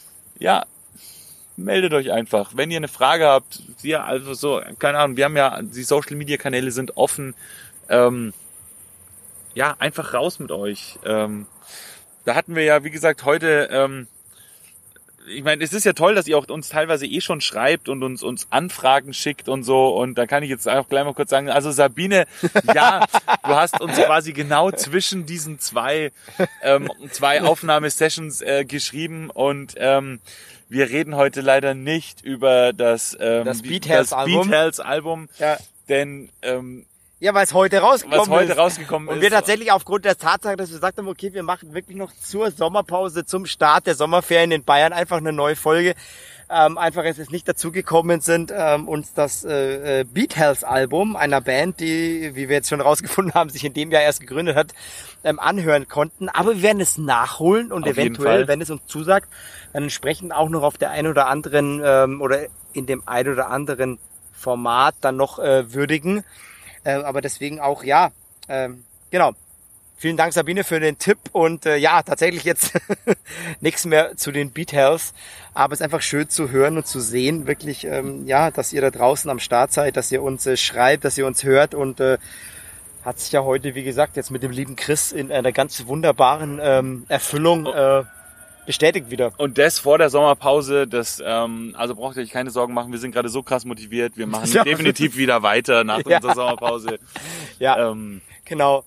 meldet euch einfach. Wenn ihr eine Frage habt, also so, keine Ahnung, wir haben ja, die Social Media Kanäle sind offen. Einfach raus mit euch. Da hatten wir ja, wie gesagt, heute, ich meine, es ist ja toll, dass ihr auch uns teilweise schon schreibt und uns Anfragen schickt und so. Und da kann ich jetzt auch gleich mal kurz sagen, also Sabine, du hast uns quasi genau zwischen diesen zwei Aufnahmesessions geschrieben und wir reden heute leider nicht über das Beat Health Album, denn weil es heute rausgekommen ist. Und wir tatsächlich aufgrund der Tatsache, dass wir gesagt haben, okay, wir machen wirklich noch zur Sommerpause, zum Start der Sommerferien in Bayern einfach eine neue Folge. Einfach jetzt nicht dazugekommen sind, uns das Beat Health Album einer Band, die, wie wir jetzt schon rausgefunden haben, sich in dem Jahr erst gegründet hat, anhören konnten. Aber wir werden es nachholen und auf eventuell, wenn es uns zusagt, dann entsprechend auch noch auf der einen oder anderen oder in dem einen oder anderen Format dann noch würdigen. Aber deswegen auch, genau. Vielen Dank, Sabine, für den Tipp und tatsächlich jetzt nichts mehr zu den Beat Health, aber es ist einfach schön zu hören und zu sehen, wirklich, dass ihr da draußen am Start seid, dass ihr uns schreibt, dass ihr uns hört und hat sich ja heute, wie gesagt, jetzt mit dem lieben Chris in einer ganz wunderbaren Erfüllung bestätigt wieder. Und das vor der Sommerpause, also braucht ihr euch keine Sorgen machen, wir sind gerade so krass motiviert, wir machen definitiv wieder weiter nach unserer Sommerpause. Genau.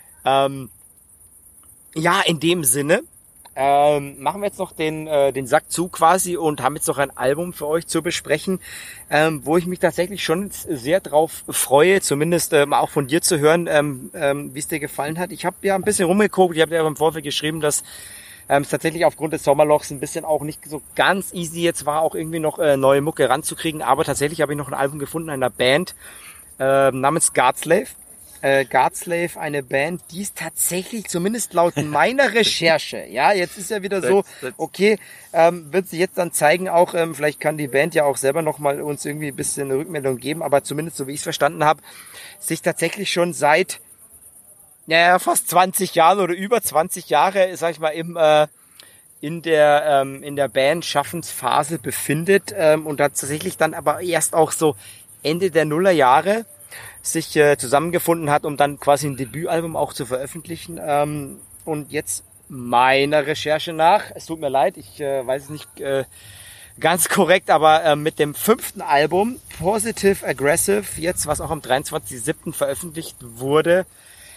In dem Sinne machen wir jetzt noch den Sack zu quasi und haben jetzt noch ein Album für euch zu besprechen, wo ich mich tatsächlich schon sehr drauf freue, zumindest auch von dir zu hören, wie es dir gefallen hat. Ich habe ja ein bisschen rumgeguckt, ich habe ja im Vorfeld geschrieben, dass es tatsächlich aufgrund des Sommerlochs ein bisschen auch nicht so ganz easy jetzt war, auch irgendwie noch neue Mucke ranzukriegen, aber tatsächlich habe ich noch ein Album gefunden einer Band namens Godslave. Godslave, eine Band, die ist tatsächlich, zumindest laut meiner Recherche, jetzt ist ja wieder so, okay, wird sie jetzt dann zeigen, auch vielleicht kann die Band ja auch selber nochmal uns irgendwie ein bisschen eine Rückmeldung geben, aber zumindest so wie ich es verstanden habe, sich tatsächlich schon seit fast 20 Jahren oder über 20 Jahre, sag ich mal, in der Band-Schaffensphase befindet und tatsächlich dann aber erst auch so Ende der Nullerjahre sich zusammengefunden hat, um dann quasi ein Debütalbum auch zu veröffentlichen. Und jetzt meiner Recherche nach, es tut mir leid, ich weiß es nicht ganz korrekt, aber mit dem 5. Album, Positive Aggressive, jetzt, was auch am 23.07. veröffentlicht wurde,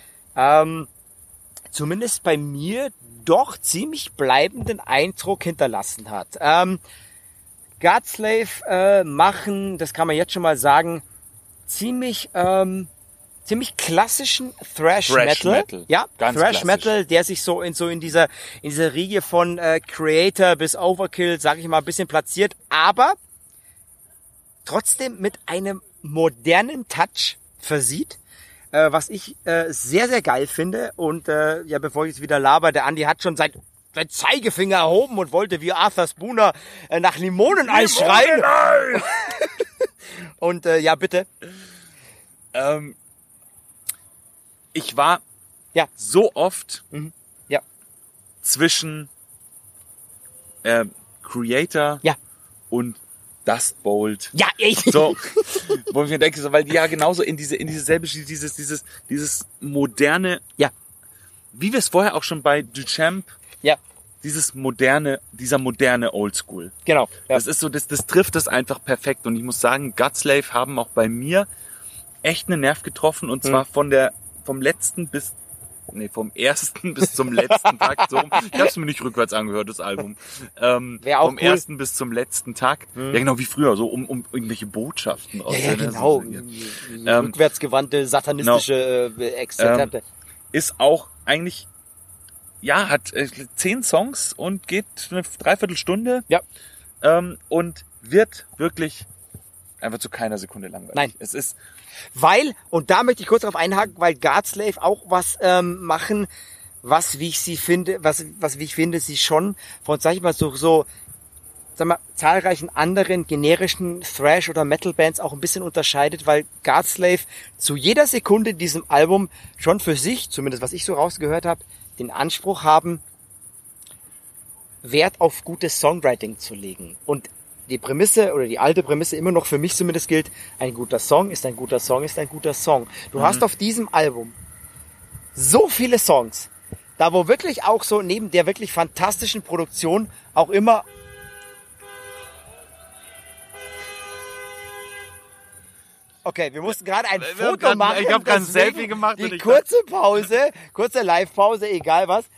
zumindest bei mir doch ziemlich bleibenden Eindruck hinterlassen hat. Godslave machen, das kann man jetzt schon mal sagen, ziemlich klassischen Thrash Metal. Ja, ganz Thrash Metal, der sich so in dieser Riege von Creator bis Overkill, sage ich mal, ein bisschen platziert, aber trotzdem mit einem modernen Touch versieht. was ich sehr, sehr geil finde. Und ja, bevor ich jetzt wieder laber, der Andi hat schon sein Zeigefinger erhoben und wollte wie Arthur Spooner nach Limoneneis schreien. Und ja, bitte. Ich war so oft zwischen Creator und Dust Bolt. Ja, ich. So, wo ich mir denke, so, weil die ja genauso in dieses moderne, wie wir es vorher auch schon bei Duchamp, dieser moderne Oldschool. Genau. Ja. Das ist so, das trifft das einfach perfekt. Und ich muss sagen, Godslave haben auch bei mir echt einen Nerv getroffen. Und zwar vom ersten bis zum letzten Takt. So. Ich habe es mir nicht rückwärts angehört, das Album. Vom ersten bis zum letzten Takt. Ja, genau, wie früher, so um irgendwelche Botschaften rauszusenden. Ja, genau. Rückwärtsgewandte, satanistische Exzentante. Ist auch eigentlich, hat 10 Songs und geht eine Dreiviertelstunde. Ja. Und wird wirklich einfach zu keiner Sekunde langweilig. Nein. Es ist... Weil, und da möchte ich kurz darauf einhaken, weil Godslave auch was machen, was wie ich finde, sie schon von, sag ich mal, so zahlreichen anderen generischen Thrash- oder Metal-Bands auch ein bisschen unterscheidet, weil Godslave zu jeder Sekunde in diesem Album schon für sich, zumindest was ich so rausgehört habe, den Anspruch haben, Wert auf gutes Songwriting zu legen. Und die Prämisse oder die alte Prämisse immer noch für mich zumindest gilt, ein guter Song ist ein guter Song ist ein guter Song. Du hast auf diesem Album so viele Songs, da wo wirklich auch so neben der wirklich fantastischen Produktion auch immer Okay, wir mussten gerade ein Foto machen. Ich habe gerade ein Selfie gemacht. Die kurze Live-Pause, egal was.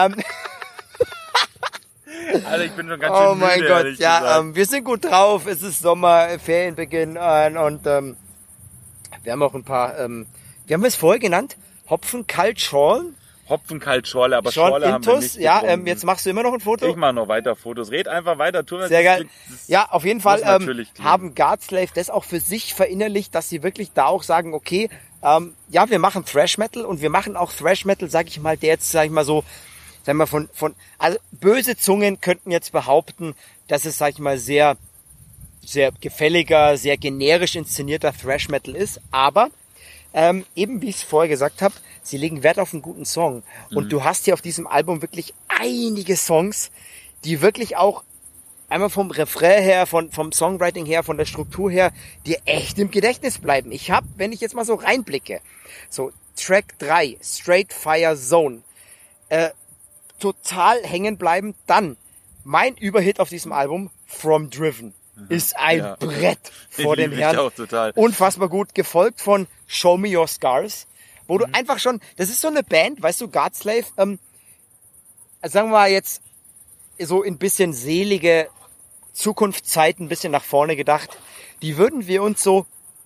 Also ich bin schon ganz schön müde, mein Gott, wir sind gut drauf. Es ist Sommer, Ferienbeginn und wir haben auch ein paar, wie haben wir es vorher genannt? Hopfen kalt schorlen? Hopfen kalt Schorle, aber Schorle haben wir nicht getrunken. Jetzt machst du immer noch ein Foto? Ich mache noch weiter Fotos. Red einfach weiter. Sehr geil. Ja, auf jeden Fall haben Godslave das auch für sich verinnerlicht, dass sie wirklich da auch sagen, okay, wir machen Thrash Metal und wir machen auch Thrash Metal, sag ich mal, der jetzt, sag ich mal so, sagen wir also böse Zungen könnten jetzt behaupten, dass es, sag ich mal, sehr, sehr gefälliger, sehr generisch inszenierter Thrash Metal ist, aber eben wie ich es vorher gesagt habe, sie legen Wert auf einen guten Song. Und du hast hier auf diesem Album wirklich einige Songs, die wirklich auch einmal vom Refrain her, vom Songwriting her, von der Struktur her, dir echt im Gedächtnis bleiben. Ich habe, wenn ich jetzt mal so reinblicke, so Track 3, Straight Fire Zone, total hängen bleiben. Dann mein Überhit auf diesem Album, From Driven, ist ein Brett vor dem Herrn. Auch total. Unfassbar gut, gefolgt von Show Me Your Scars, wo du einfach schon, das ist so eine Band, weißt du, Godslave, sagen wir mal jetzt so ein bisschen selige Zukunftszeiten, ein bisschen nach vorne gedacht, die würden wir uns so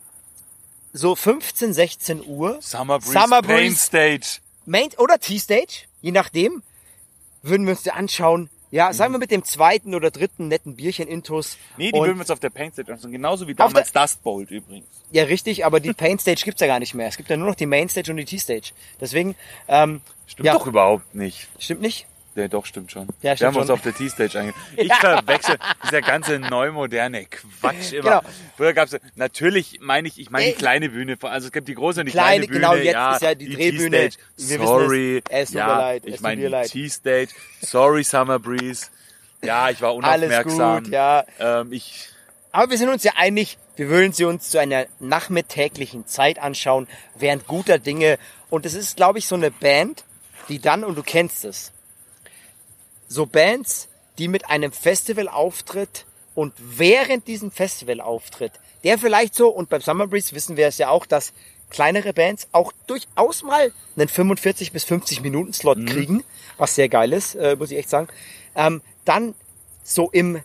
15, 16 Uhr Summer Breeze Stage oder T-Stage, je nachdem, würden wir uns die anschauen. Ja, sagen wir mit dem zweiten oder dritten netten Bierchen intus. Nee, die würden wir uns auf der Paint Stage anschauen. Genauso wie damals Dust Bolt übrigens. Ja, richtig, aber die Paint Stage gibt's ja gar nicht mehr. Es gibt ja nur noch die Main Stage und die T-Stage. Deswegen, stimmt doch überhaupt nicht. Stimmt nicht? Ja, doch, stimmt schon. Ja, stimmt wir haben schon. uns auf der T-Stage angeguckt. Ich verwechsel dieser ganze neumoderne Quatsch immer. Genau. Früher gab's, natürlich meine ich die kleine Bühne. Also es gibt die große und die kleine Bühne. Genau, jetzt ist ja die Drehbühne. Sorry. Es tut mir leid. Ich meine die T-Stage. Sorry, Summer Breeze. Ja, ich war unaufmerksam. Alles gut, ja. Aber wir sind uns ja einig, wir würden sie uns zu einer nachmittäglichen Zeit anschauen, während guter Dinge. Und es ist, glaube ich, so eine Band, die dann, und du kennst es, so Bands, die mit einem Festivalauftritt und während diesem Festivalauftritt, der vielleicht so, und beim Summer Breeze wissen wir es ja auch, dass kleinere Bands auch durchaus mal einen 45 bis 50 Minuten Slot kriegen, was sehr geil ist, muss ich echt sagen, dann so im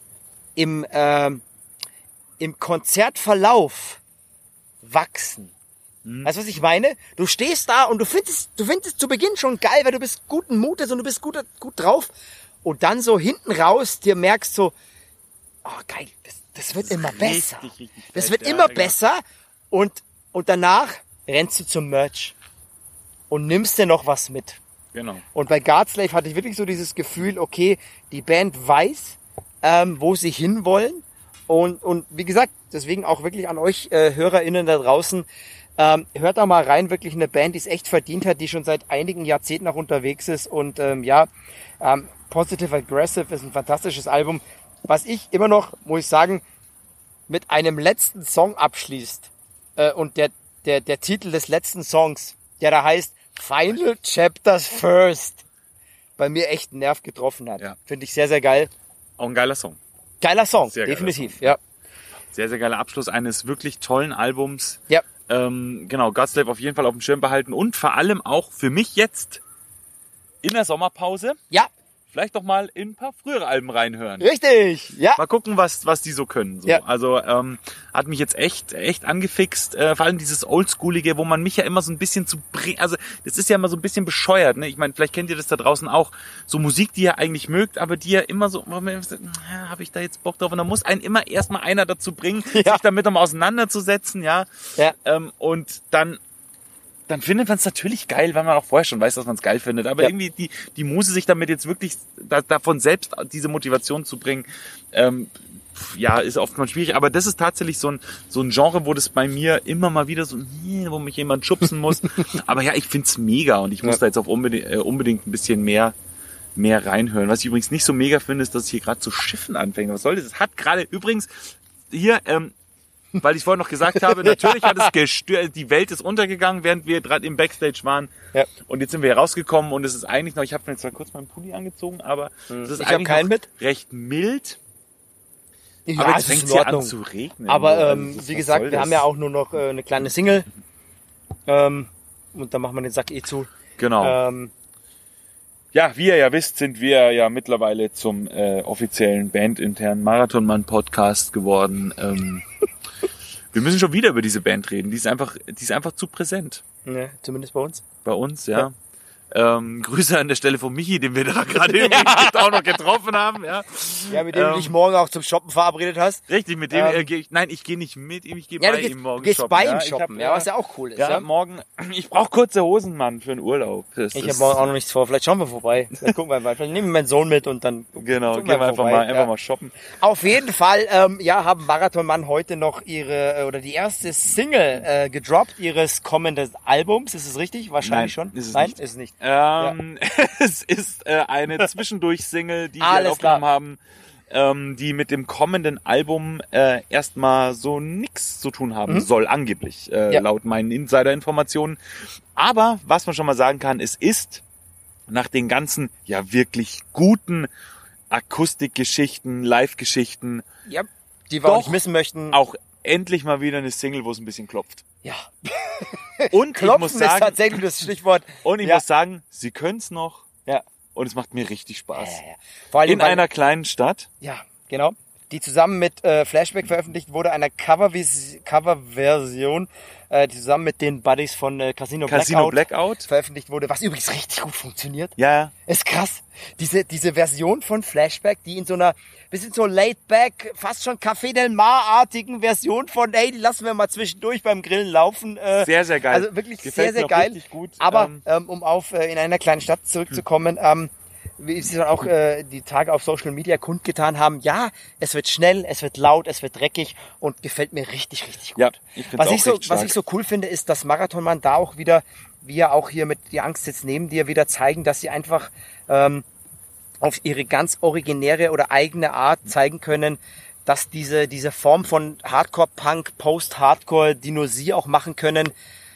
Konzertverlauf wachsen. Weißt du, was ich meine? Du stehst da und du findest zu Beginn schon geil, weil du bist guten Mutes und du bist gut drauf. Und dann so hinten raus dir merkst so, oh geil, das wird immer besser. Richtig das wird immer besser. Und danach rennst du zum Merch und nimmst dir noch was mit. Genau. Und bei Godslave hatte ich wirklich so dieses Gefühl, okay, die Band weiß, wo sie hinwollen. Und wie gesagt, deswegen auch wirklich an euch HörerInnen da draußen, hört da mal rein, wirklich eine Band, die es echt verdient hat, die schon seit einigen Jahrzehnten auch unterwegs ist. Und Positive Aggressive ist ein fantastisches Album, was ich immer noch, muss ich sagen, mit einem letzten Song abschließt. Und der Titel des letzten Songs, der da heißt Final Chapters First, bei mir echt einen Nerv getroffen hat. Ja. Finde ich sehr, sehr geil. Auch ein geiler Song. Geiler Song, Sehr definitiv. geiler Song. Ja. Sehr, sehr geiler Abschluss eines wirklich tollen Albums. Ja. Genau, Godslave auf jeden Fall auf dem Schirm behalten und vor allem auch für mich jetzt in der Sommerpause Ja, vielleicht doch mal in ein paar frühere Alben reinhören. richtig. Ja. Mal gucken, was die so können. So. Ja. Also hat mich jetzt echt angefixt. Vor allem dieses Oldschoolige, wo man mich ja immer so ein bisschen also das ist ja immer so ein bisschen bescheuert. Ne? Ich meine, vielleicht kennt ihr das da draußen auch. So Musik, die ihr eigentlich mögt, aber die ja immer so, habe ich da jetzt Bock drauf? Und da muss einen immer erstmal einer dazu bringen, sich damit nochmal auseinanderzusetzen. Ja. Und dann findet man es natürlich geil, weil man auch vorher schon weiß, dass man es geil findet. Aber irgendwie die Muse, sich damit jetzt wirklich davon selbst diese Motivation zu bringen, ist oftmals schwierig. Aber das ist tatsächlich so ein Genre, wo das bei mir immer mal wieder so, wo mich jemand schubsen muss. Aber ja, ich find's mega und ich muss da jetzt auch unbedingt ein bisschen mehr reinhören. Was ich übrigens nicht so mega finde, ist, dass es hier gerade zu Schiffen anfängt. Was soll das? Es hat gerade übrigens hier... weil ich vorhin noch gesagt habe, natürlich hat es gestört, die Welt ist untergegangen, während wir gerade im Backstage waren. Ja. Und jetzt sind wir hier rausgekommen und es ist eigentlich noch, ich habe mir jetzt zwar kurz meinen Pulli angezogen, aber es ist eigentlich noch recht mild. Ja, aber jetzt fängt es hier an zu regnen. Aber wie gesagt, wir haben ja auch nur noch eine kleine Single. Und dann machen wir den Sack zu. Genau. Ja, wie ihr ja wisst, sind wir ja mittlerweile zum offiziellen bandinternen Marathonmann-Podcast geworden. Wir müssen schon wieder über diese Band reden. Die ist einfach zu präsent. Ja, zumindest bei uns. Bei uns, ja. Grüße an der Stelle von Michi, den wir da gerade auch noch getroffen haben. Ja, mit dem du dich morgen auch zum Shoppen verabredet hast. Richtig, mit dem ich gehe nicht mit ihm, ich gehe bei ihm morgen shoppen. Du gehst bei ihm shoppen, was ja auch cool ist. Ja, morgen, ich brauche kurze Hosen, Mann, für einen Urlaub. Ich habe morgen auch noch nichts vor, vielleicht schauen wir vorbei. Dann gucken wir mal, vielleicht nehmen wir meinen Sohn mit und dann gehen wir einfach mal shoppen. Auf jeden Fall, haben Marathonmann heute noch die erste Single gedroppt ihres kommenden Albums. Ist es richtig? Wahrscheinlich schon. Ist es Nein, nicht. ist es nicht. Es ist eine Zwischendurch-Single, die wir aufgenommen haben, die mit dem kommenden Album erstmal so nix zu tun haben soll, angeblich, laut meinen Insider-Informationen. Aber was man schon mal sagen kann, es ist nach den ganzen, wirklich guten Akustikgeschichten, Live-Geschichten, die wir auch nicht missen möchten, auch endlich mal wieder eine Single, wo es ein bisschen klopft. Ja. Und Klopfen ich muss sagen, ist tatsächlich das Stichwort. Und ich muss sagen, sie können es noch. Ja. Und es macht mir richtig Spaß. Vor allem in einer kleinen Stadt. Ja, genau. Die zusammen mit Flashback veröffentlicht wurde, einer Coverversion, die zusammen mit den Buddies von Casino Blackout veröffentlicht wurde, was übrigens richtig gut funktioniert. Ja. Ist krass. Diese Version von Flashback, die in so einer bisschen so laid-back, fast schon Café Del Mar-artigen Version von, die lassen wir mal zwischendurch beim Grillen laufen. Sehr, sehr geil. Also wirklich sehr, sehr geil. Gut. Aber um auf in einer kleinen Stadt zurückzukommen, wie sie dann auch die Tage auf Social Media kundgetan haben, ja, es wird schnell, es wird laut, es wird dreckig und gefällt mir richtig, richtig gut. Ja, was ich so cool finde, ist, dass Marathonmann da auch wieder, wie ja auch hier mit Die Angst jetzt neben dir, wieder zeigen, dass sie einfach auf ihre ganz originäre oder eigene Art zeigen können, dass diese Form von Hardcore-Punk, Post-Hardcore, die nur sie auch machen können,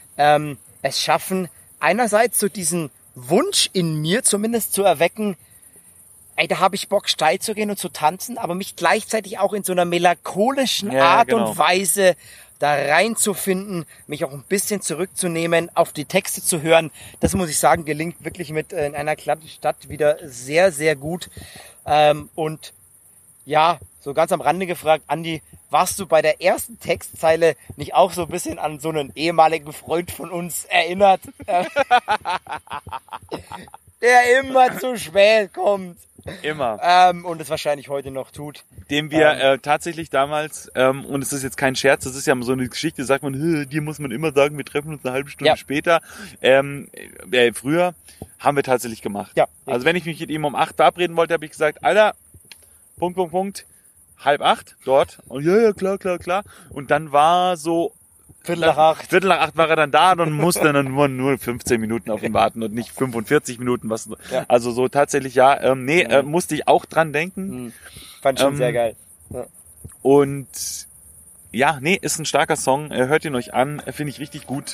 es schaffen, einerseits so diesen Wunsch in mir zumindest zu erwecken, da habe ich Bock steil zu gehen und zu tanzen, aber mich gleichzeitig auch in so einer melancholischen Art und Weise da reinzufinden, mich auch ein bisschen zurückzunehmen, auf die Texte zu hören. Das muss ich sagen, gelingt wirklich mit in einer kleinen Stadt wieder sehr, sehr gut. Und ja, so ganz am Rande gefragt, Andi, warst du bei der ersten Textzeile nicht auch so ein bisschen an so einen ehemaligen Freund von uns erinnert? Der immer zu spät kommt. Immer. Und es wahrscheinlich heute noch tut. Dem wir tatsächlich damals, und es ist jetzt kein Scherz, das ist ja so eine Geschichte, sagt man, dir muss man immer sagen, wir treffen uns eine halbe Stunde später. Früher haben wir tatsächlich gemacht. Ja. Also wenn ich mich mit ihm um 8 verabreden wollte, habe ich gesagt, Alter, Punkt, 7:30 dort. Und ja, klar. Und dann war so Viertel nach 8 war er dann da und musste dann nur 15 Minuten auf ihn warten und nicht 45 Minuten. Also so tatsächlich, musste ich auch dran denken. Fand schon sehr geil. Ja. Und ist ein starker Song. Hört ihn euch an. Finde ich richtig gut.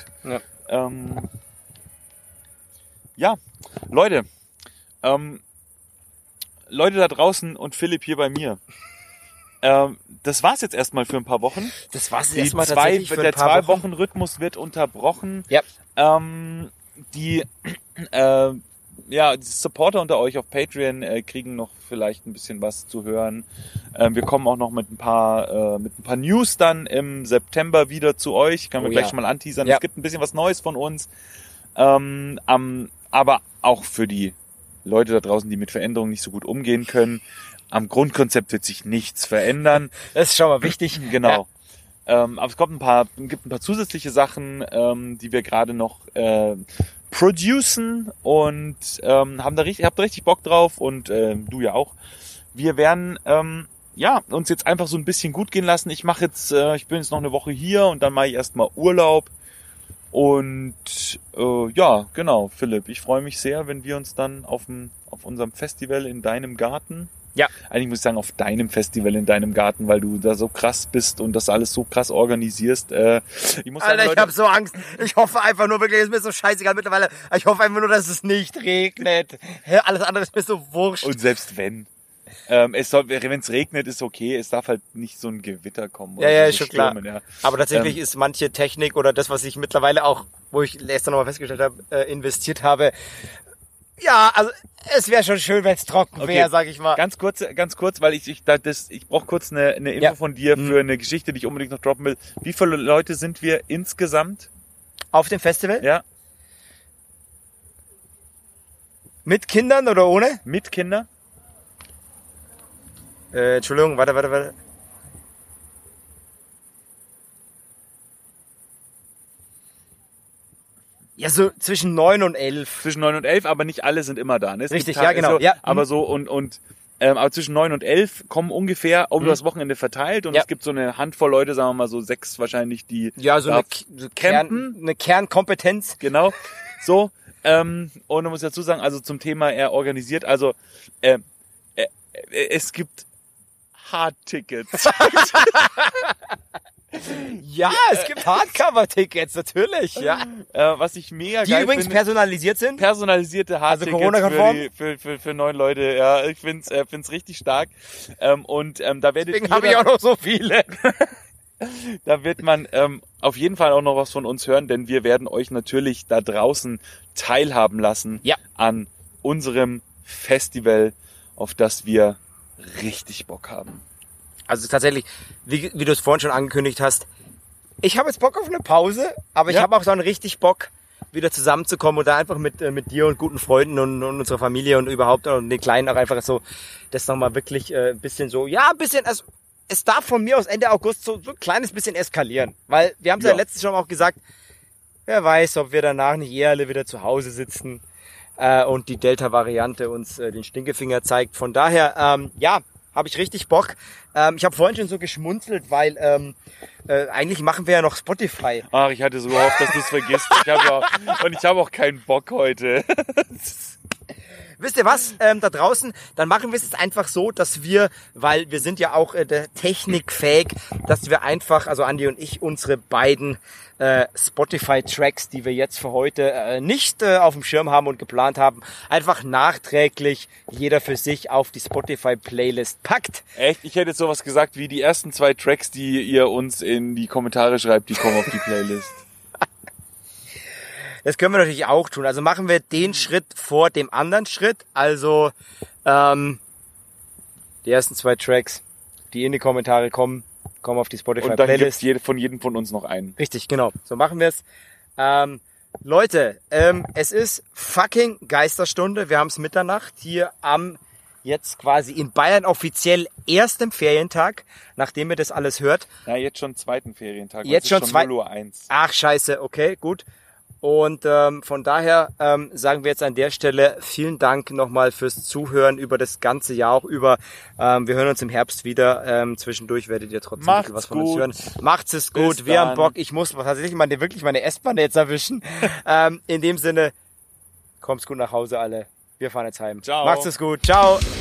Ja. Leute. Leute da draußen und Philipp hier bei mir. Das war's jetzt erstmal für ein paar Wochen. Das war's jetzt erstmal tatsächlich für Der ein paar 2 Wochen Rhythmus wird unterbrochen. Ja. Die Supporter unter euch auf Patreon kriegen noch vielleicht ein bisschen was zu hören. Wir kommen auch noch mit ein paar News dann im September wieder zu euch. Können wir gleich schon mal anteasern. Ja. Es gibt ein bisschen was Neues von uns. Aber auch für die Leute da draußen, die mit Veränderungen nicht so gut umgehen können. Am Grundkonzept wird sich nichts verändern. Das ist schon mal wichtig. Genau. Ja. Aber es gibt ein paar zusätzliche Sachen, die wir gerade noch producen und habt da richtig Bock drauf und du ja auch. Wir werden uns jetzt einfach so ein bisschen gut gehen lassen. Ich bin jetzt noch eine Woche hier und dann mache ich erstmal Urlaub. Und genau, Philipp, ich freue mich sehr, wenn wir uns dann auf unserem Festival in deinem Garten, eigentlich muss ich sagen, auf deinem Festival in deinem Garten, weil du da so krass bist und das alles so krass organisierst. Ich habe so Angst. Ich hoffe einfach nur wirklich, es ist mir so scheißegal mittlerweile. Ich hoffe einfach nur, dass es nicht regnet. Alles andere ist mir so wurscht. Und selbst wenn. Wenn es regnet, ist okay. Es darf halt nicht so ein Gewitter kommen. Ja, so ist schon klar. Ja. Aber tatsächlich ist manche Technik oder das, was ich mittlerweile auch, wo ich gestern nochmal festgestellt habe, investiert habe. Ja, also es wäre schon schön, wenn es trocken wäre, sag ich mal. Ganz kurz, weil ich brauche kurz eine Info von dir für eine Geschichte, die ich unbedingt noch droppen will. Wie viele Leute sind wir insgesamt? Auf dem Festival? Ja. Mit Kindern oder ohne? Mit Kindern. Entschuldigung, warte. Ja, so zwischen 9 und 11. Zwischen 9 und 11, aber nicht alle sind immer da. Ne? Richtig, ja, genau. Aber so aber zwischen 9 und 11 kommen ungefähr über das Wochenende verteilt und es gibt so eine Handvoll Leute, sagen wir mal so 6 wahrscheinlich, die campen. Eine Kernkompetenz. Genau, so. Und man muss dazu sagen, also zum Thema organisiert, also es gibt Hardtickets. Ja, es gibt Hardcover-Tickets, natürlich, ja. Was ich mega die geil übrigens finde. personalisiert sind. Personalisierte Hardtickets Corona-konform? für 9 Leute, ja. Ich find's richtig stark. Da werdet Deswegen habe ich auch noch so viele. Da wird man auf jeden Fall auch noch was von uns hören, denn wir werden euch natürlich da draußen teilhaben lassen an unserem Festival, auf das wir richtig Bock haben. Also tatsächlich, wie du es vorhin schon angekündigt hast, ich habe jetzt Bock auf eine Pause, aber ich habe auch dann richtig Bock, wieder zusammenzukommen und da einfach mit dir und guten Freunden und unserer Familie und überhaupt und den Kleinen auch einfach so, das nochmal wirklich ein bisschen so, also es darf von mir aus Ende August so ein kleines bisschen eskalieren, weil wir haben es ja letztens schon auch gesagt, wer weiß, ob wir danach nicht eher alle wieder zu Hause sitzen und die Delta-Variante uns den Stinkefinger zeigt. Von daher, habe ich richtig Bock. Ich habe vorhin schon so geschmunzelt, weil eigentlich machen wir ja noch Spotify. Ach, ich hatte so gehofft, dass du es vergisst. Ich habe auch keinen Bock heute. Wisst ihr was, da draußen, dann machen wir es jetzt einfach so, dass wir, weil wir sind ja auch der technikfähig, dass wir einfach, also Andi und ich, unsere beiden Spotify-Tracks, die wir jetzt für heute nicht auf dem Schirm haben und geplant haben, einfach nachträglich jeder für sich auf die Spotify-Playlist packt. Echt? Ich hätte jetzt sowas gesagt wie die ersten 2 Tracks, die ihr uns in die Kommentare schreibt, die kommen auf die Playlist. Das können wir natürlich auch tun. Also machen wir den Schritt vor dem anderen Schritt. Also die ersten 2 Tracks, die in die Kommentare kommen auf die Spotify-Playlist. Und dann gibt's von jedem von uns noch einen. Richtig, genau. So machen wir es. Leute, es ist fucking Geisterstunde. Wir haben es Mitternacht hier am jetzt quasi in Bayern offiziell ersten Ferientag, nachdem ihr das alles hört. Ja, jetzt schon zweiten Ferientag. Jetzt schon 0:01. Ach, scheiße, okay, gut. Und von daher sagen wir jetzt an der Stelle vielen Dank nochmal fürs Zuhören über das ganze Jahr auch über. Wir hören uns im Herbst wieder. Zwischendurch werdet ihr trotzdem ein bisschen was von uns hören. Macht's es gut. Wir haben Bock. Ich muss tatsächlich wirklich meine S-Bahn jetzt erwischen. In dem Sinne, kommt's gut nach Hause alle. Wir fahren jetzt heim. Ciao. Macht's es gut. Ciao.